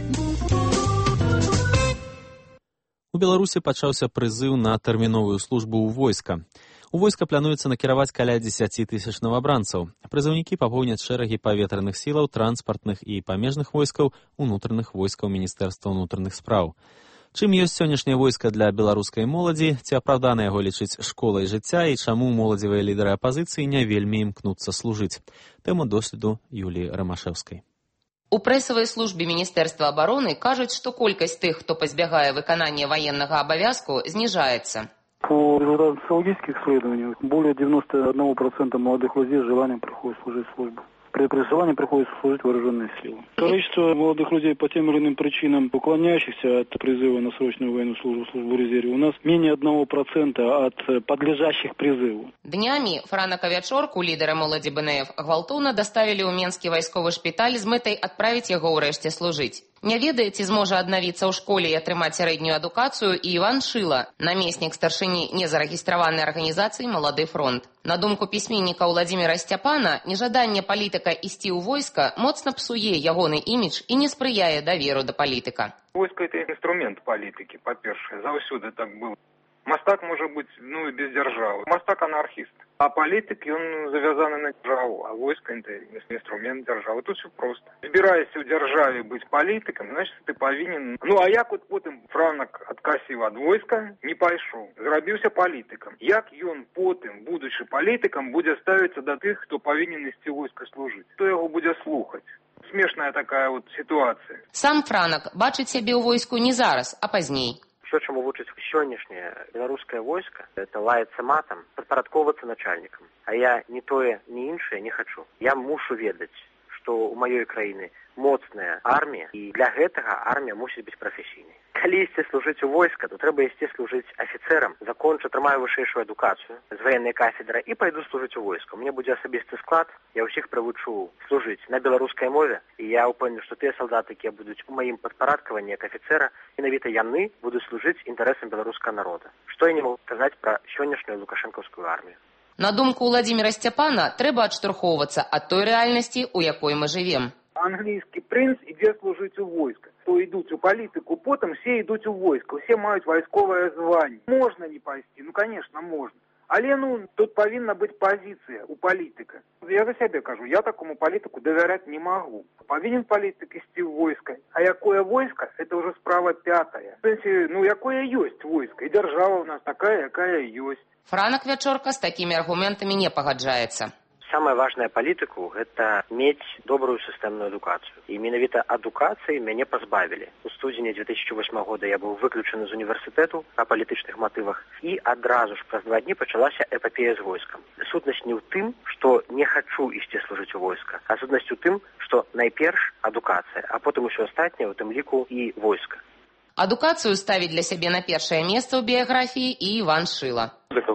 S1: У Беларусі пачаўся прызыў на тэрміновую службу ў войска. У войска плануецца накіраваць каля дзесяці тысяч новабранцаў. Прызыўнікі папоўняць шэрагі паветраных сілаў, транспартных і памежных войскаў, унутраных войскаў Міністэрства ўнутраных спраў. Чым ёсць сённяшняе войска для беларускай моладзі, ці апраўдана яго лічыць школай жыцця і чаму моладзевыя лідары апазіцыі не вельмі імкнуцца служыць? Тэма доследу Юліі Рамашэўскай.
S14: У прэсавай службе Міністэрства абароны кажуць, што колькасць тых, хто пазбягае выканання военнага абавязку, зніжаецца.
S21: По результатам социологических исследований, более девяноста одного процента молодых людей с желанием приходят служить службу. При призывании приходится служить вооруженные силы. Количество молодых людей по тем или иным причинам, уклоняющихся от призыва на срочную военную службу, службу в резерве, у нас менее одного процента от подлежащих призыву.
S14: Днями Франака Вячорку, лідара моладзі БНФ, гвалтоўна даставілі ў Менскі вайсковы шпіталь з мэтай адправіць яго ўрэшце служыць. Не ведае, ці зможа аднавіцца ў школе і атрымаць сярэднюю адукацыю, і Іван Шыла, намеснік старшыні незарэгістраванай арганізацыі «Малады фронт». На думку пісьменніка Владзіміра Сцяпана, нежаданне палітыка ісці ў войска моцна псуе ягоны імідж і не спрыяе даверу да палітыка.
S22: Войска – это инструмент политики, по-перше, заўсёды так было. Мастак может быть, ну, и без державы. Мастак анархист. А политик, он завязан на державу. А войско – это инструмент державы. Тут все просто. Збираешься у державы быть политиком, значит, ты повинен. Ну, а як вот потом Франак откосил от войска, не пошел. Зрабился политиком. Як ён потом, будучи политиком, будет ставиться до тех, кто повинен нести войска служить. Кто его будет слухать? Смешная такая вот ситуация.
S14: Сам Франак бачыць сябе ў войску не зараз, а пазней.
S23: Все, чему вучыць сённяшняе беларускае войска, это лаяцца матам, падпарадковацца начальнікам. А я ні тое, ні іншае не хачу. Я мушу ведаць, што ў маёй краіны моцная армія, і для гэтага армія мусіць быць прафесійнай. Калі ісці служыць у войска, то трэба ісці служыць афіцэрам, закончу, атрымаю вышэйшую адукацыю з ваеннай кафедры і пайду служыць у войска. У мяне будзе асабісты склад, я ўсіх прывучу служыць на беларускай мове, і я ўпэўнены, што тыя салдаты, якія будуць у маім падпарадкаванні як афіцэра, менавіта яны будуць служыць інтарэсам беларускага народа. Што я не магу сказаць пра сённяшнюю лукашэнкаўскую армію.
S14: На думку Владзіміра Сцяпана, трэба адштурхоўвацца ад той рэальнасці, у якой мы жывем.
S22: Английский принц идет служить у войска. То идут у политику, потом все идут у войска. Все имеют войсковое звание. Можно не пойти? Ну, конечно, можно. Але, ну, тут повинна быть позиция у политика. Я за себя кажу, я такому политику доверять не могу. Повинен политик идти в войско. А якое войско, это уже справа пятая. В сенсі, ну, якое есть войско. И держава у нас такая, якая есть.
S14: Франак Вячорка з такімі аргументамі не пагаджаецца.
S23: Самае важнае палітыку – гэта мець добрую сістэмную адукацыю. І менавіта адукацыі мяне пазбавілі. У студзені две тысячи восьмого года я быў выключаны з універсітэту па палітычных матывах, і адразу ж праз два дні пачалася эпапея з войскам. Сутнасць не ў тым, што не хачу ісці служыць у войска, а сутнасць у тым, што найперш адукацыя, а потым усё астатняе, у тым ліку і войска.
S14: Адукацыю ставіць для сябе на першае месца ў біяграфіі і Іван Шыла.
S24: Для когось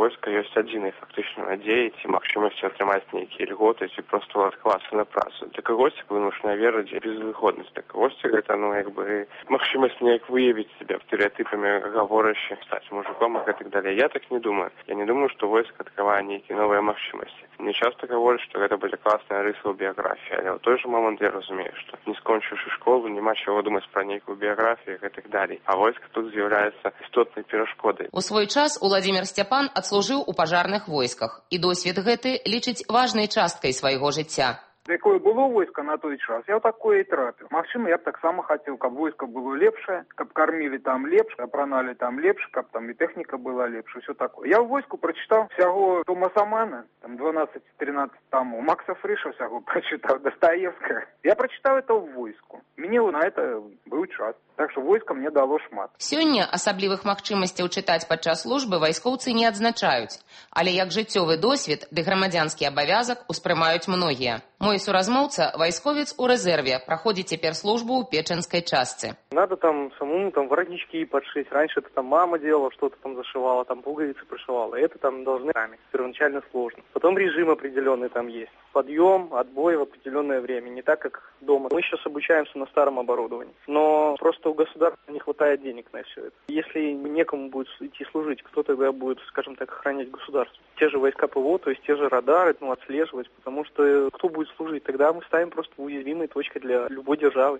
S3: войска ёсць адзінай фактычна надзеяй ці магчымасцю атрымаць нейкія льготы ці проста адкласці на працу. Для кагосьці вымушана верыць безвыходнасць, для кагосьці гэта ну як бы магчымасць неяк выявіць себя стэрэатыпамі гаворачы, стаць мужиком і так далее. Я так не думаю. Я не думаю, што войска адкрывае нейкія новыя магчымасці. Мне часто гавораць, што гэта былі класныя рысы ў біяграфіі, але ў той жа момант я разумею, што не скончыўшы школу, няма чаго думаць пра нейкую біяграфію і так далее. А войска тут з'яўляецца істотнай перашкодай.
S14: У свой час Уладзімір Сцяпан адслужыў у пажарных войсках, і досвед гэты лічыць важнай часткай свайго жыцця.
S22: Якое было войска на той час, я такое і трапіў. Магчыма, я б таксама хацеў, каб войска было лепшае, каб кармілі там лепш, апраналі там лепш, каб там і тэхніка была лепш, усё такое. Я ў войску прачытаў всяго Томаса Мана, там дванаццаць-трынаццаць таму, Макса Фрыша всяго прачытаў, Дастаевскага. Я прачытаў это ў войску. Мне на это быў час. Так што войска мне дало шмат.
S14: Сёння асаблівых магчымасцяў чытаць падчас службы вайскоўцы не адзначаюць, але як жыццёвы досвед ды грамадзянскі абавязак успрымаюць многія. Мой суразмоўца, вайсковец у рэзерве, праходзіць цяпер службу ў печенскай частцы.
S5: Надо там самому там воротнички подшить. Раньше это там мама делала, что-то там зашивала, там пуговицы пришивала. Это там должны сами. Первоначально сложно. Потом режим определенный там есть. Подъем, отбой в определенное время. Не так, как дома. Мы сейчас обучаемся на старом оборудовании. Но просто у государства не хватает денег на все это. Если некому будет идти служить, кто тогда будет, скажем так, охранять государство? Те же войска ПВО, то есть те же радары, ну, отслеживать. Потому что кто будет служить? Тогда мы станем просто уязвимой точкой для любой державы.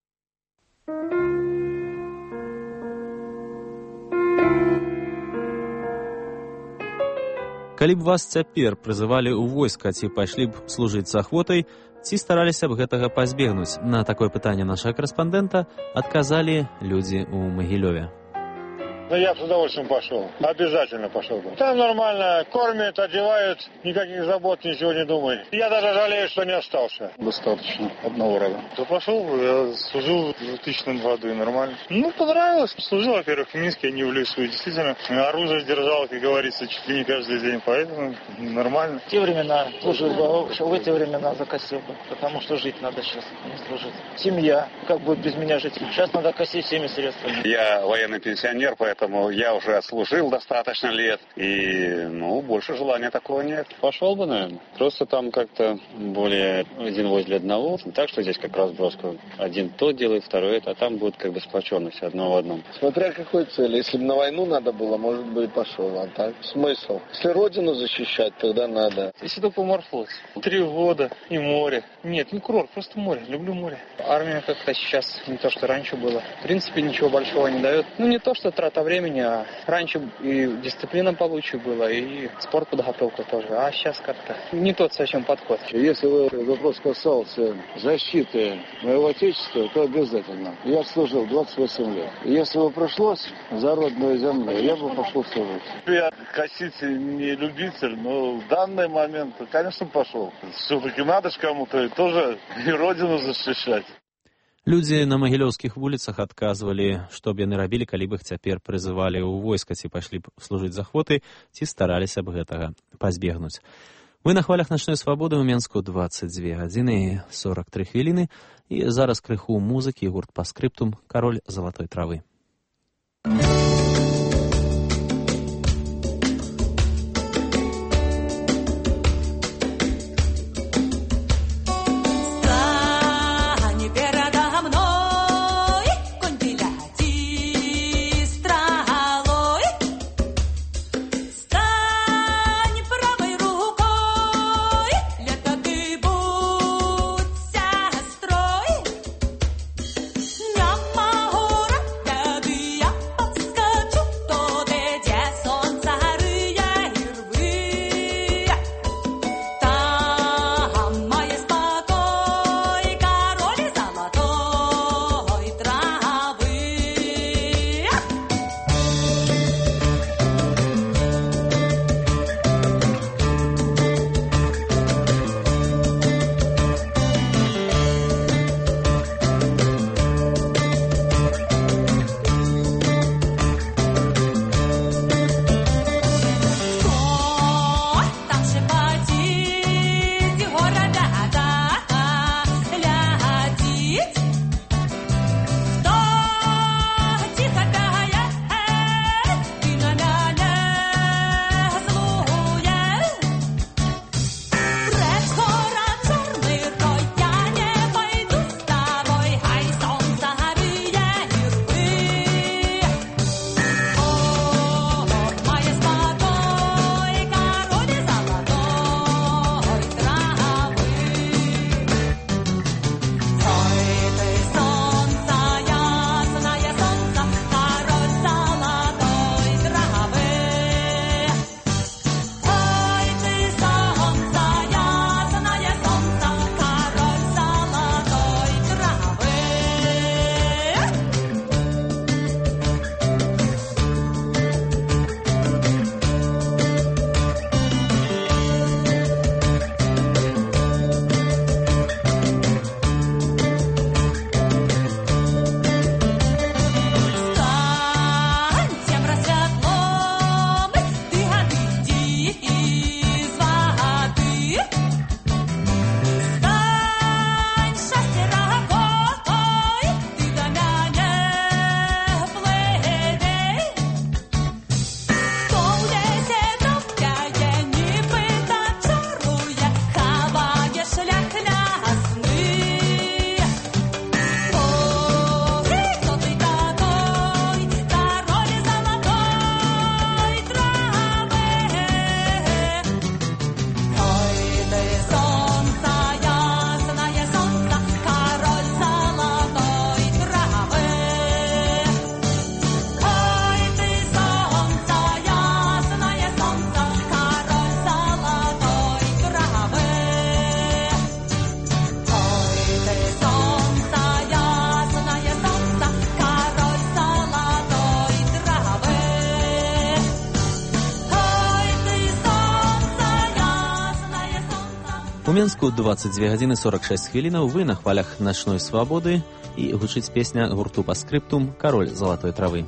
S1: Калі б вас цяпер прызывалі ў войска, ці пайшлі б служыць з ахвотай, ці стараліся б гэтага пазбегнуць? На такое пытанне нашага корэспандэнта адказалі людзі ў Магілёве.
S2: Ну, я бы с удовольствием пошел. Обязательно пошел бы. Там нормально кормят, одевают, никаких забот, ничего не думают. Я даже жалею, что не остался.
S8: Достаточно одного раза. Да пошел бы, я служил в двухтысячном году и нормально. Ну, понравилось. Служил, во-первых, в Минске, не в лесу. И действительно, оружие держал, как говорится, чуть ли не каждый день. Поэтому нормально.
S24: В те времена служил бы, в эти времена закосил бы. Потому что жить надо сейчас, не служить. Семья. Как будет без меня жить? Сейчас надо косить всеми средствами.
S25: Я военный пенсионер, поэтому Поэтому я уже отслужил достаточно лет, и, ну, больше желания такого нет.
S8: Пошел бы, наверное. Просто там как-то более один возле одного. Так что здесь как раз броску. Один то делает, второй это, а там будет как бы сплоченность одного в одном.
S20: Смотря какой цели. Если бы на войну надо было, может быть, пошел. А так смысл. Если родину защищать, тогда надо.
S2: Если только морфлот. Три года и море. Нет, не курорт, просто море. Люблю море.
S24: Армия как-то сейчас не то, что раньше было. В принципе, ничего большого не дает. Ну, не то, что трата времени, а раньше и дисциплина получше была, и спорт подготовка тоже. А сейчас как-то не тот совсем подход.
S20: Если вопрос касался защиты моего отечества, то обязательно. Я служил двадцать восемь лет. Если бы пришлось за родную землю, я бы пошел служить.
S8: Я косить не любитель, но в данный момент, конечно, пошел. Все-таки надо ж кому-то тоже и родину защищать.
S1: Людзі на магілёўскіх вуліцах адказвалі, што б яны рабілі, калі б іх цяпер прызывалі ў войска, ці пайшлі б служыць з ахвотай, ці стараліся б гэтага пазбегнуць. Мы на хвалях начной свабоды ў Менску двадцать две гадзіны і сорок тры хвіліны, і зараз крыху музыкі, гурт па-скрыптум, кароль залатой травы.
S26: Ска
S1: У Менску двадцать две гадзіны сорок шэсць хвілінаў, вы на хвалях начной свабоды, і гучыць песня гурту па скрыптум «Кароль залатой травы».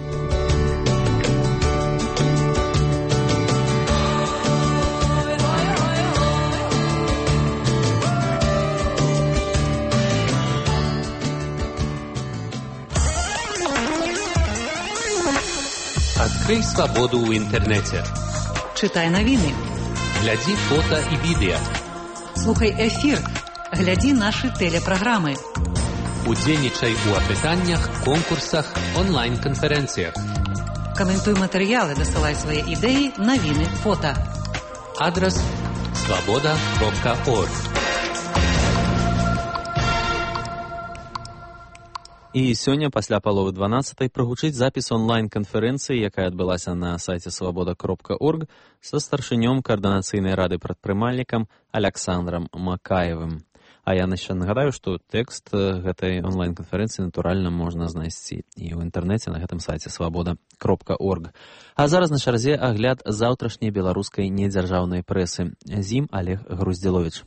S13: Открой свободу в интернете.
S12: Читай новины.
S13: Гляди фото и видео.
S12: Слухай эфир. Гляди наши телепрограммы.
S13: Удзельнічай у апытаннях, конкурсах, онлайн-конференциях.
S12: Комментуй материалы, досылай свои идеи, новины, фото.
S13: Адрес свобода кропка орг.
S1: І сёння пасля паловы дванаццатай прагучыць запіс онлайн-канферэнцыі, якая адбылася на сайце свабода кропка орг са старшынём каардынацыйнай рады прадпрымальнікам Аляксандрам Макаевым. А я яшчэ нагадаю, што тэкст гэтай онлайн-канферэнцыі натуральна можна знайсці і ў інтэрнэце на гэтым сайце свабода кропка орг. А зараз на чарзе агляд заўтрашняй беларускай недзяржаўнай прэсы. З ім Олег Груздзіловіч.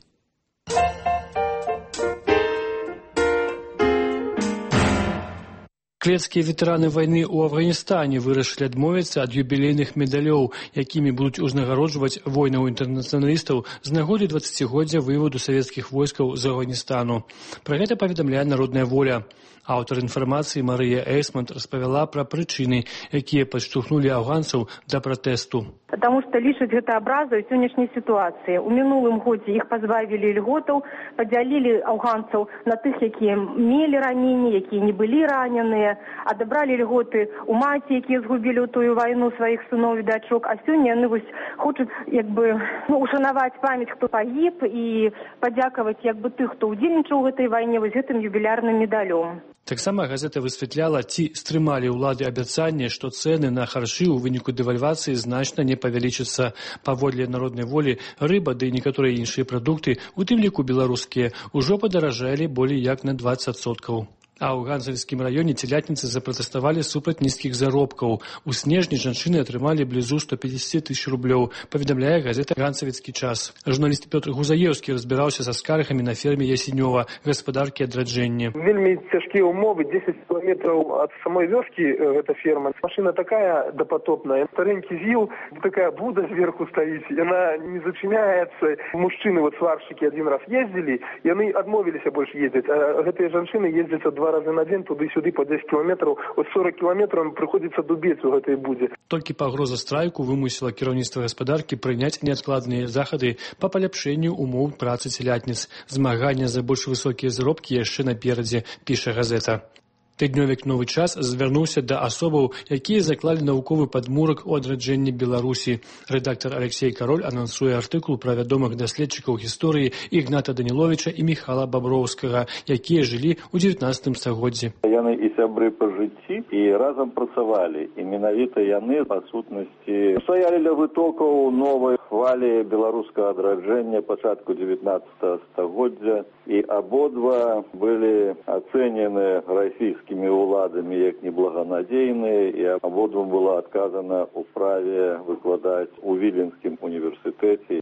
S6: Клецкія ветэраны вайны ў Афганістане вырашылі адмовіцца ад юбілейных медалёў, якімі будуць узнагароджваць воінаў-інтэрнацыяналістаў з нагоды дваццацігоддзя вываду савецкіх войскаў з Афганістану. Пра гэта паведамляе «Народная воля». Аўтар інфармацыі Марыя Эйсмонт распавяла пра прычыны, якія падштурхнулі афганцаў да пратэсту.
S7: Потому что лічаць гэта абразай сённяшняй сітуацыі. У мінулым годзе іх пазбавілі льготаў, падзялілі афганцаў на тых, якія мелі раненні, якія не былі раненыя, адабралі льготы у маці, якія згубілі ў тую вайну сваіх сыноў і дачок, а сёння яны вось хочуць як бы ну, ушанаваць памяць, хто пагіб, і падзякаваць як бы тых, хто ўдзельнічаў у гэтай вайне вось гэтым юбілярным медалём.
S6: Таксама газета высвятляла, ці стрымалі ўлады абяцанне, што цэны на харчы ў выніку дэвальвацыі значна не павялічацца. Паводле «Народнай волі» рыба ды некаторыя іншыя прадукты, у тым ліку беларускія, ужо падаражалі болей як на дваццаць адсоткаў. А ў Ганцавіцкім раёне целятніцы запратэставалі супраць нізкіх заробкаў. У снежні жанчыны атрымалі блізу сто пятьдесят тысяч рублёў, паведамляе газета «Ганцавіцкі час». Журналіст Пётр Гузаеўскі разбіраўся са скаргамі на ферме Ясенёва, гаспадаркі адраджэння.
S9: Вельмі цяжкія ўмовы, дзесяць кіламетраў ад самой вёскі гэта ферма. Машина такая допотопная, старенькі зіл, такая буда зверху стаіць, яна не зачыняецца. Мужчыны, вот сваршчыкі адзін раз ездзілі, яны адмовіліся больш ездзіць, а гэтыя жанчыны ездзяць два разы на дзень туды-сюды по десять кіламетраў. От сорок кіламетраў прыходзіцца дубець у гэтай будзе.
S6: Толькі пагроза страйку вымусіла кіраўніцтва гаспадаркі прыняць неадкладныя захады па паляпшэнню умоў працы целятніц. Змагання за больш высокія заробкі яшчэ наперадзе, піша газета. Тыднёвік «Новы час» звярнуўся да асобаў, якія заклалі навуковы падмурак у адраджэнні Беларусі. Рэдактар Алексей Кароль анансуе артыкул пра вядомых даследчыкаў гісторыі Ігната Даніловіча і Міхала Баброўскага, якія жылі ў дзевятнаццатым стагоддзі.
S10: Яны і сябры па жыцці, і разам працавалі. І менавіта яны, па сутнасці, стаялі ля вытокаў новай хвалі беларускага адраджэння пачатку дзевятнаццатага стагоддзя, і абодва былі ацэнены расійскімі уладамі як неблаганадзейныя, і абодвум было адказана ў праве выкладаць у Віленскім універсітэце.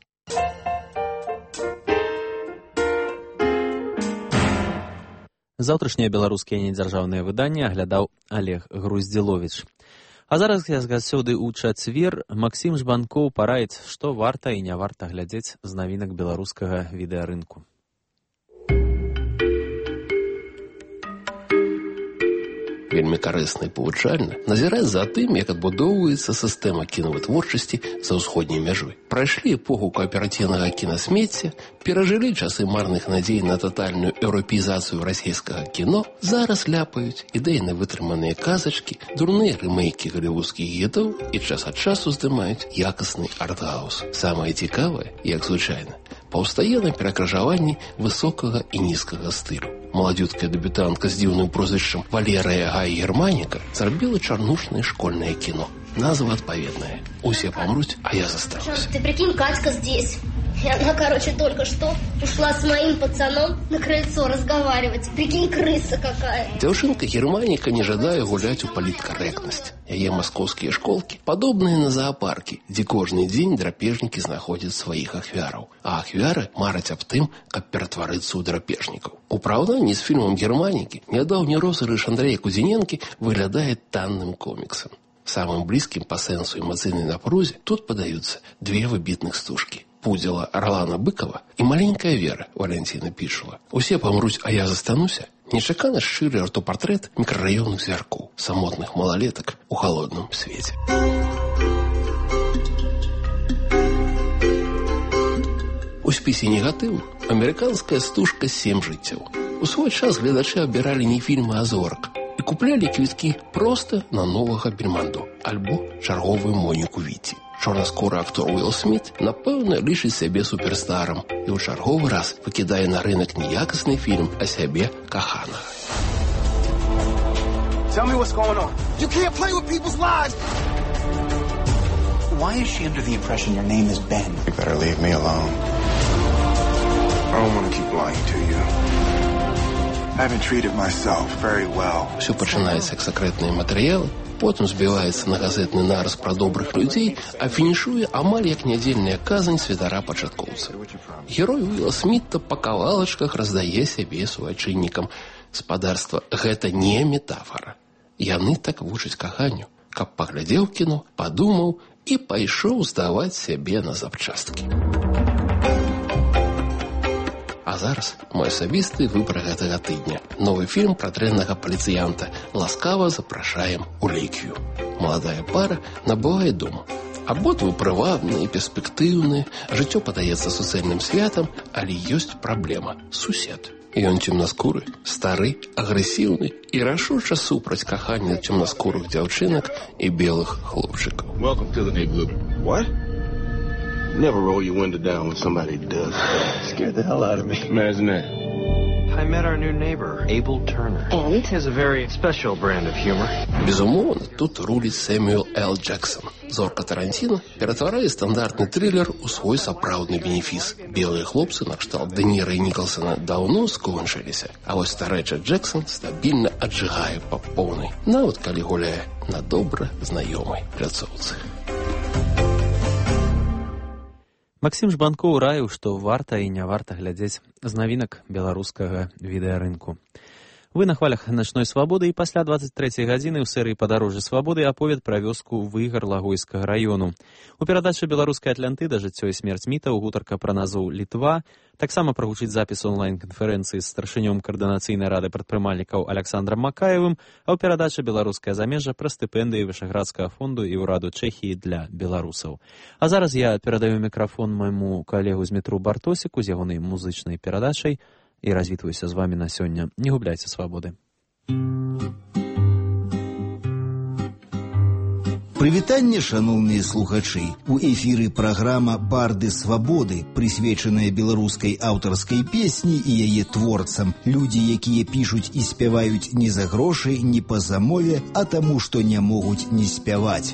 S1: Заўтрашнія беларускія недзяржаўныя выданні аглядаў Олег Груздзіловіч. А зараз, як заўсёды ў чацвер, Максім Жбанкоў параіць, што варта і не варта глядзець з навінак беларускага відэарынку.
S11: Вельмі карысна і павучальна назіраць за тым, як адбудоўваецца сістэма кінавытворчасці за ўсходняй мяжой. Прайшлі эпоху кааператыўнага кінасмецця, перажылі часы марных надзей на татальную еўрапеізацыю расійскага кіно, зараз ляпаюць ідэйна вытрыманыя казачкі, дурныя рэмейкі галівудскіх хітаў і час ад часу здымаюць якасны артхаус. Самае цікавае, як звычайна, паўстае на перакрыжаванні высокага і нізкага стылю. Маладзюткая дэбютантка з дзіўным прозвішчам Валерыя Гай Германіка зрабіла чарнушнае школьнае кіно. Назва адпаведная. Усе памруць, а я застануся.
S26: Ты прикинь, Катька здесь.
S15: И она, короче, только что ушла с моим пацаном на крыльцо разговаривать. Прикинь, крыса какая.
S11: Дзяўчынка Германіка не жадае гуляць у паліткарэктнасць. Яе маскоўскія школкі падобныя на заапаркі, дзе кожны дзень драпежнікі знаходзяць сваіх ахвяраў. А ахвяры мараць аб тым, каб ператварыцца ў драпежнікаў. У параўнанні з фільмам Германікі нядаўні розыгрыш Андрэя Кудзіненкі выглядае танным коміксам. Самым блізкім па сэнсу эмацыйнай напрузе тут падаюцца две выбітных стужкі. Пудзела Орлана Быкова і маленькая Вера Валентина Пішула. Усе памруць, а я застануся. Нечакана шчыры артопартрэт мікрараённых звяркоў, самотных малалетак у халодным свеце. У спісе негатыву амерыканская стужка «Сем жыццяў». У свой час гледачы абіралі не фільмы, а зорак і куплялі квіткі проста на новага Бельманду альбо чарговую Моніку Віці. Чорнаскуры актор Уилл Смит, напэўна, лічыць сябе суперстарам і ў чарговы раз пакідае на рынок не якасны фільм, а сябе каханага.
S16: Tell me what's going on. You can't play with people's lives. Why is she under the impression your name is Ben?
S17: You better leave me alone. I don't want to keep lying to you. I haven't treated myself very well.
S11: Усё пачынаецца як сакрэтныя матэрыялы, потым збіваецца на газетны нарыс пра добрых людзей, а фінішуе амаль як нядзельная казань святара пачаткоўца. Герой Уилла Сміта па кавалачках раздае сябе суайчыннікам. Спадарства, гэта не метафара. Яны так вучаць каханню, каб паглядзеў кіно, падумаў і пайшоў здаваць сябе на запчасткі. А зараз мой асабісты выбар гэтага тыдня. Новы фільм пра дрэннага паліцыянта. Ласкава запрашаем у Лейквью. Маладая пара набывае дом. Абодва прывабныя і перспектыўныя. Жыццё падаецца суцэльным святам, але ёсць праблема. Сусед. Ён цёмнаскуры, стары, агрэсіўны і рашуча супраць кахання цёмнаскурых дзяўчынак і белых хлопчыкаў.
S17: Welcome to the neighborhood. What? Never roll your window down when somebody does.
S16: Scared the hell out of me.
S17: Imagine that.
S16: I met our new neighbor, Abel Turner.
S15: And?
S16: He has a very special brand of humor.
S11: Безумоўна, тут руліць Сэмюэл Л. Джексон. Зорка Тарантіна ператварае стандартны трылер у свой сапраўдны бенефіс. Белыя хлопцы накшталт Дэ Ніра і Нікалсона даўно скончыліся, а вось старэча Джексон стабільна аджыгае па поўнай, нават калі гуляе на добра знаёмай пляцоўцы.
S1: Максім Жбанкоў раіў, што варта і не варта глядзець з навінак беларускага відэарынку. Вы на хвалях начной свабоды і пасля двадцать трэцяй гадзіны ў серыі «Падарожжа свабоды» аповед пра вёску Выгар Лагойскага раёну. У перадачы «Беларуская Атлантыда. Жыццё і смерць мітаў» гутарка пра назву Літва, таксама прагучыць запіс онлайн-канферэнцыі з старшынём каардынацыйнай рады прадпрымальнікаў Аляксандрам Макаевым, а ў перадачы «Беларускае замежжа» пра стыпендыі Вышаградскага фонду і ўраду Чэхіі для беларусаў. А зараз я перадаю мікрафон майму калегу Змітру Бартосіку з ягонай музычнай перадачай і развітваюся з вамі на сёння. Не губляйце свабоды.
S18: Прывітанне, шаноўныя слухачы. У эфіры праграма «Барды свабоды», прысвечаная беларускай аўтарскай песні і яе творцам. Людзі, якія пішуць і спяваюць не за грошы, не па замове, а таму, што не могуць не спяваць.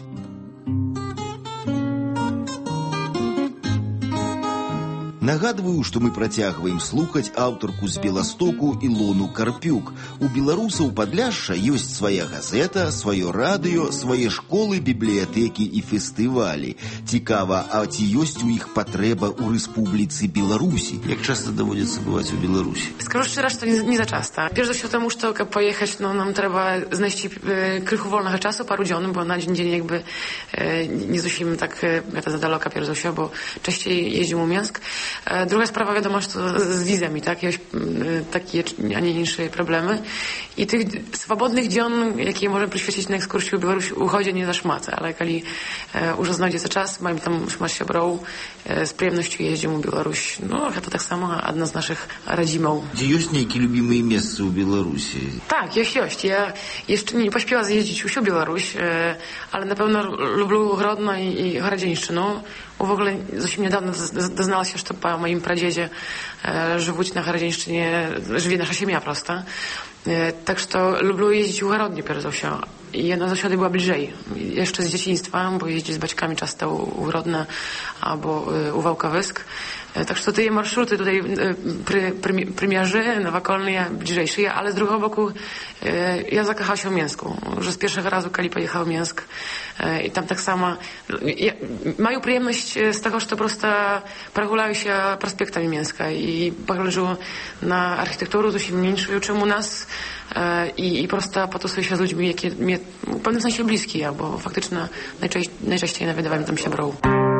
S18: Нагадваю, што мы працягваем слухаць аўтарку з Беластоку Ілону Карпюк. У беларусаў Падляшша ёсць свая газета, сваё радыё, свае школы, бібліятэкі і фестывалі. Цікава, а ці ёсць у іх патрэба ў Рэспубліцы Беларусі? Як часта даводзіцца бываць у Беларусі?
S19: Скажу шчыра, што не, не за часта. Перш за ўсё таму, што каб паехаць, ну, нам трэба знайсці э, крыху вольнага часу, пару дзён, бо на адзін дзень якby э, не зусім так э, гэта за далёка, перш за ўсё, бо часцей ездзім у Менск. Druga sprawa, wiadomo, że to z wizami, tak? Jest takie, a nie inne problemy. I tych swobodnych dzion, jakie możemy przyświecić na ekskursji w Białorusi, uchodzi nie za szmat, ale kiedy e, już znajdzie się czas, mamy tam szmat się brał, e, z przyjemnością jeździmy w Białoruś. No, to tak samo jedna z naszych radzimów.
S18: Czy jest jakieś lubime miejsce w Białorusi?
S19: Tak, jest, jest. Ja jeszcze nie pośpiewam zjeździć всю Białoruś, e, ale na pewno lubię Grodno i, i Hradzińszczynu. W ogóle zupełnie niedawno doznała się, że po moim pradziedzie e, żywуть na Hradzińszczynie, żyje nasza семья prosta. E, tak, że lubię jeździć u Grodnie, pierwsze wszystko. i ona zawsze była bliżej. Jeszcze z dzieciństwa, bo jeździ z baćkami często u Grodna albo u Wałkawysk. Tak że te marszruty tutaj przy, przy, przy mierze nowakolne bliżejsze, ale z drugiego boku ja zakochałam się w Mińsku. Że z pierwszego razu, kiedy pojechałam w Mińsk i tam tak samo ja, mają przyjemność z tego, że to просто прогуляю się prospektami Mińska i poglądam na architekturę zupełnie mniejszą, czym u nas i, i просто potusuję się z ludźmi, jakie mnie w pewnym sensie bliskie, bo faktycznie najczęściej, najczęściej nawidywałem tam się brał.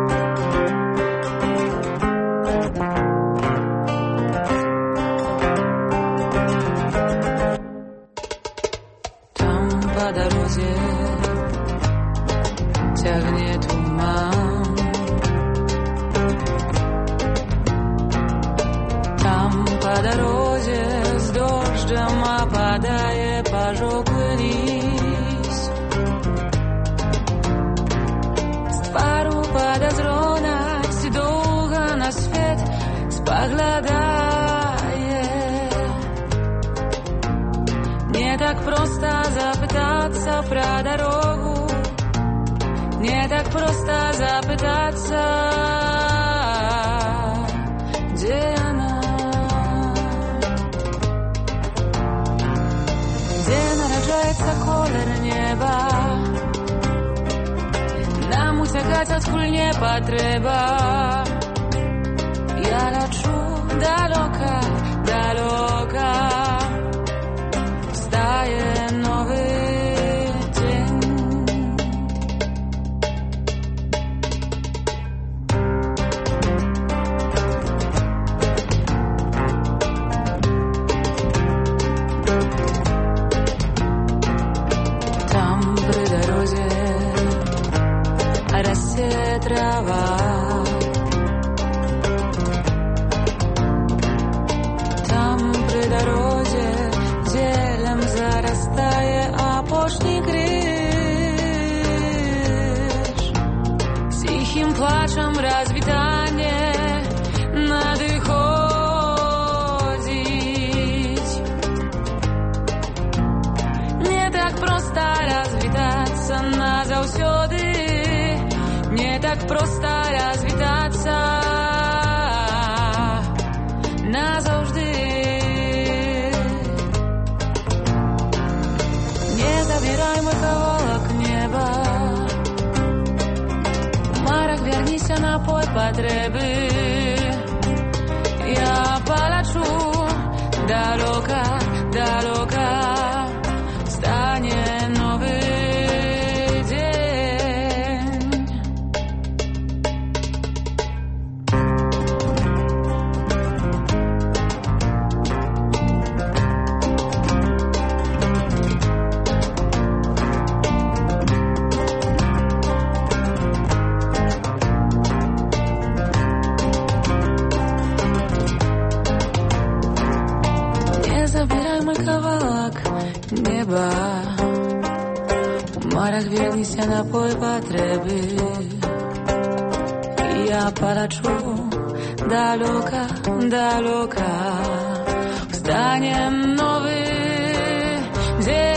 S3: По дороге тягнет туман, там по дороге с дождем опадает пожухлый лист. З твару подозронность долго на свет споглядает. Nie tak prosta zapytаться про дорогу, nie tak prosta zapytаться, gdzie ona, gdzie нараджается колер неба, нам утекать откуль не потреба. Я лечу далеко, далеко. Daje nowy dzień. Tam przy drodze rośnie trawa. Tam przy drodze zielam zarastaje opoczny kryż. Z tichim płaczem rozwitanie nadchodzić. Nie tak prosta rozwitаться назавсёды. Nie tak prosta rozwitаться назавжди. Забирай мой кавалок неба, в марах вернись, напой потребы. Я полечу далеко, далеко, станет новый день. Забирай мой кавалок неба, в марах вернись, напой потребы. Я полечу далеко, далеко, станет новый день.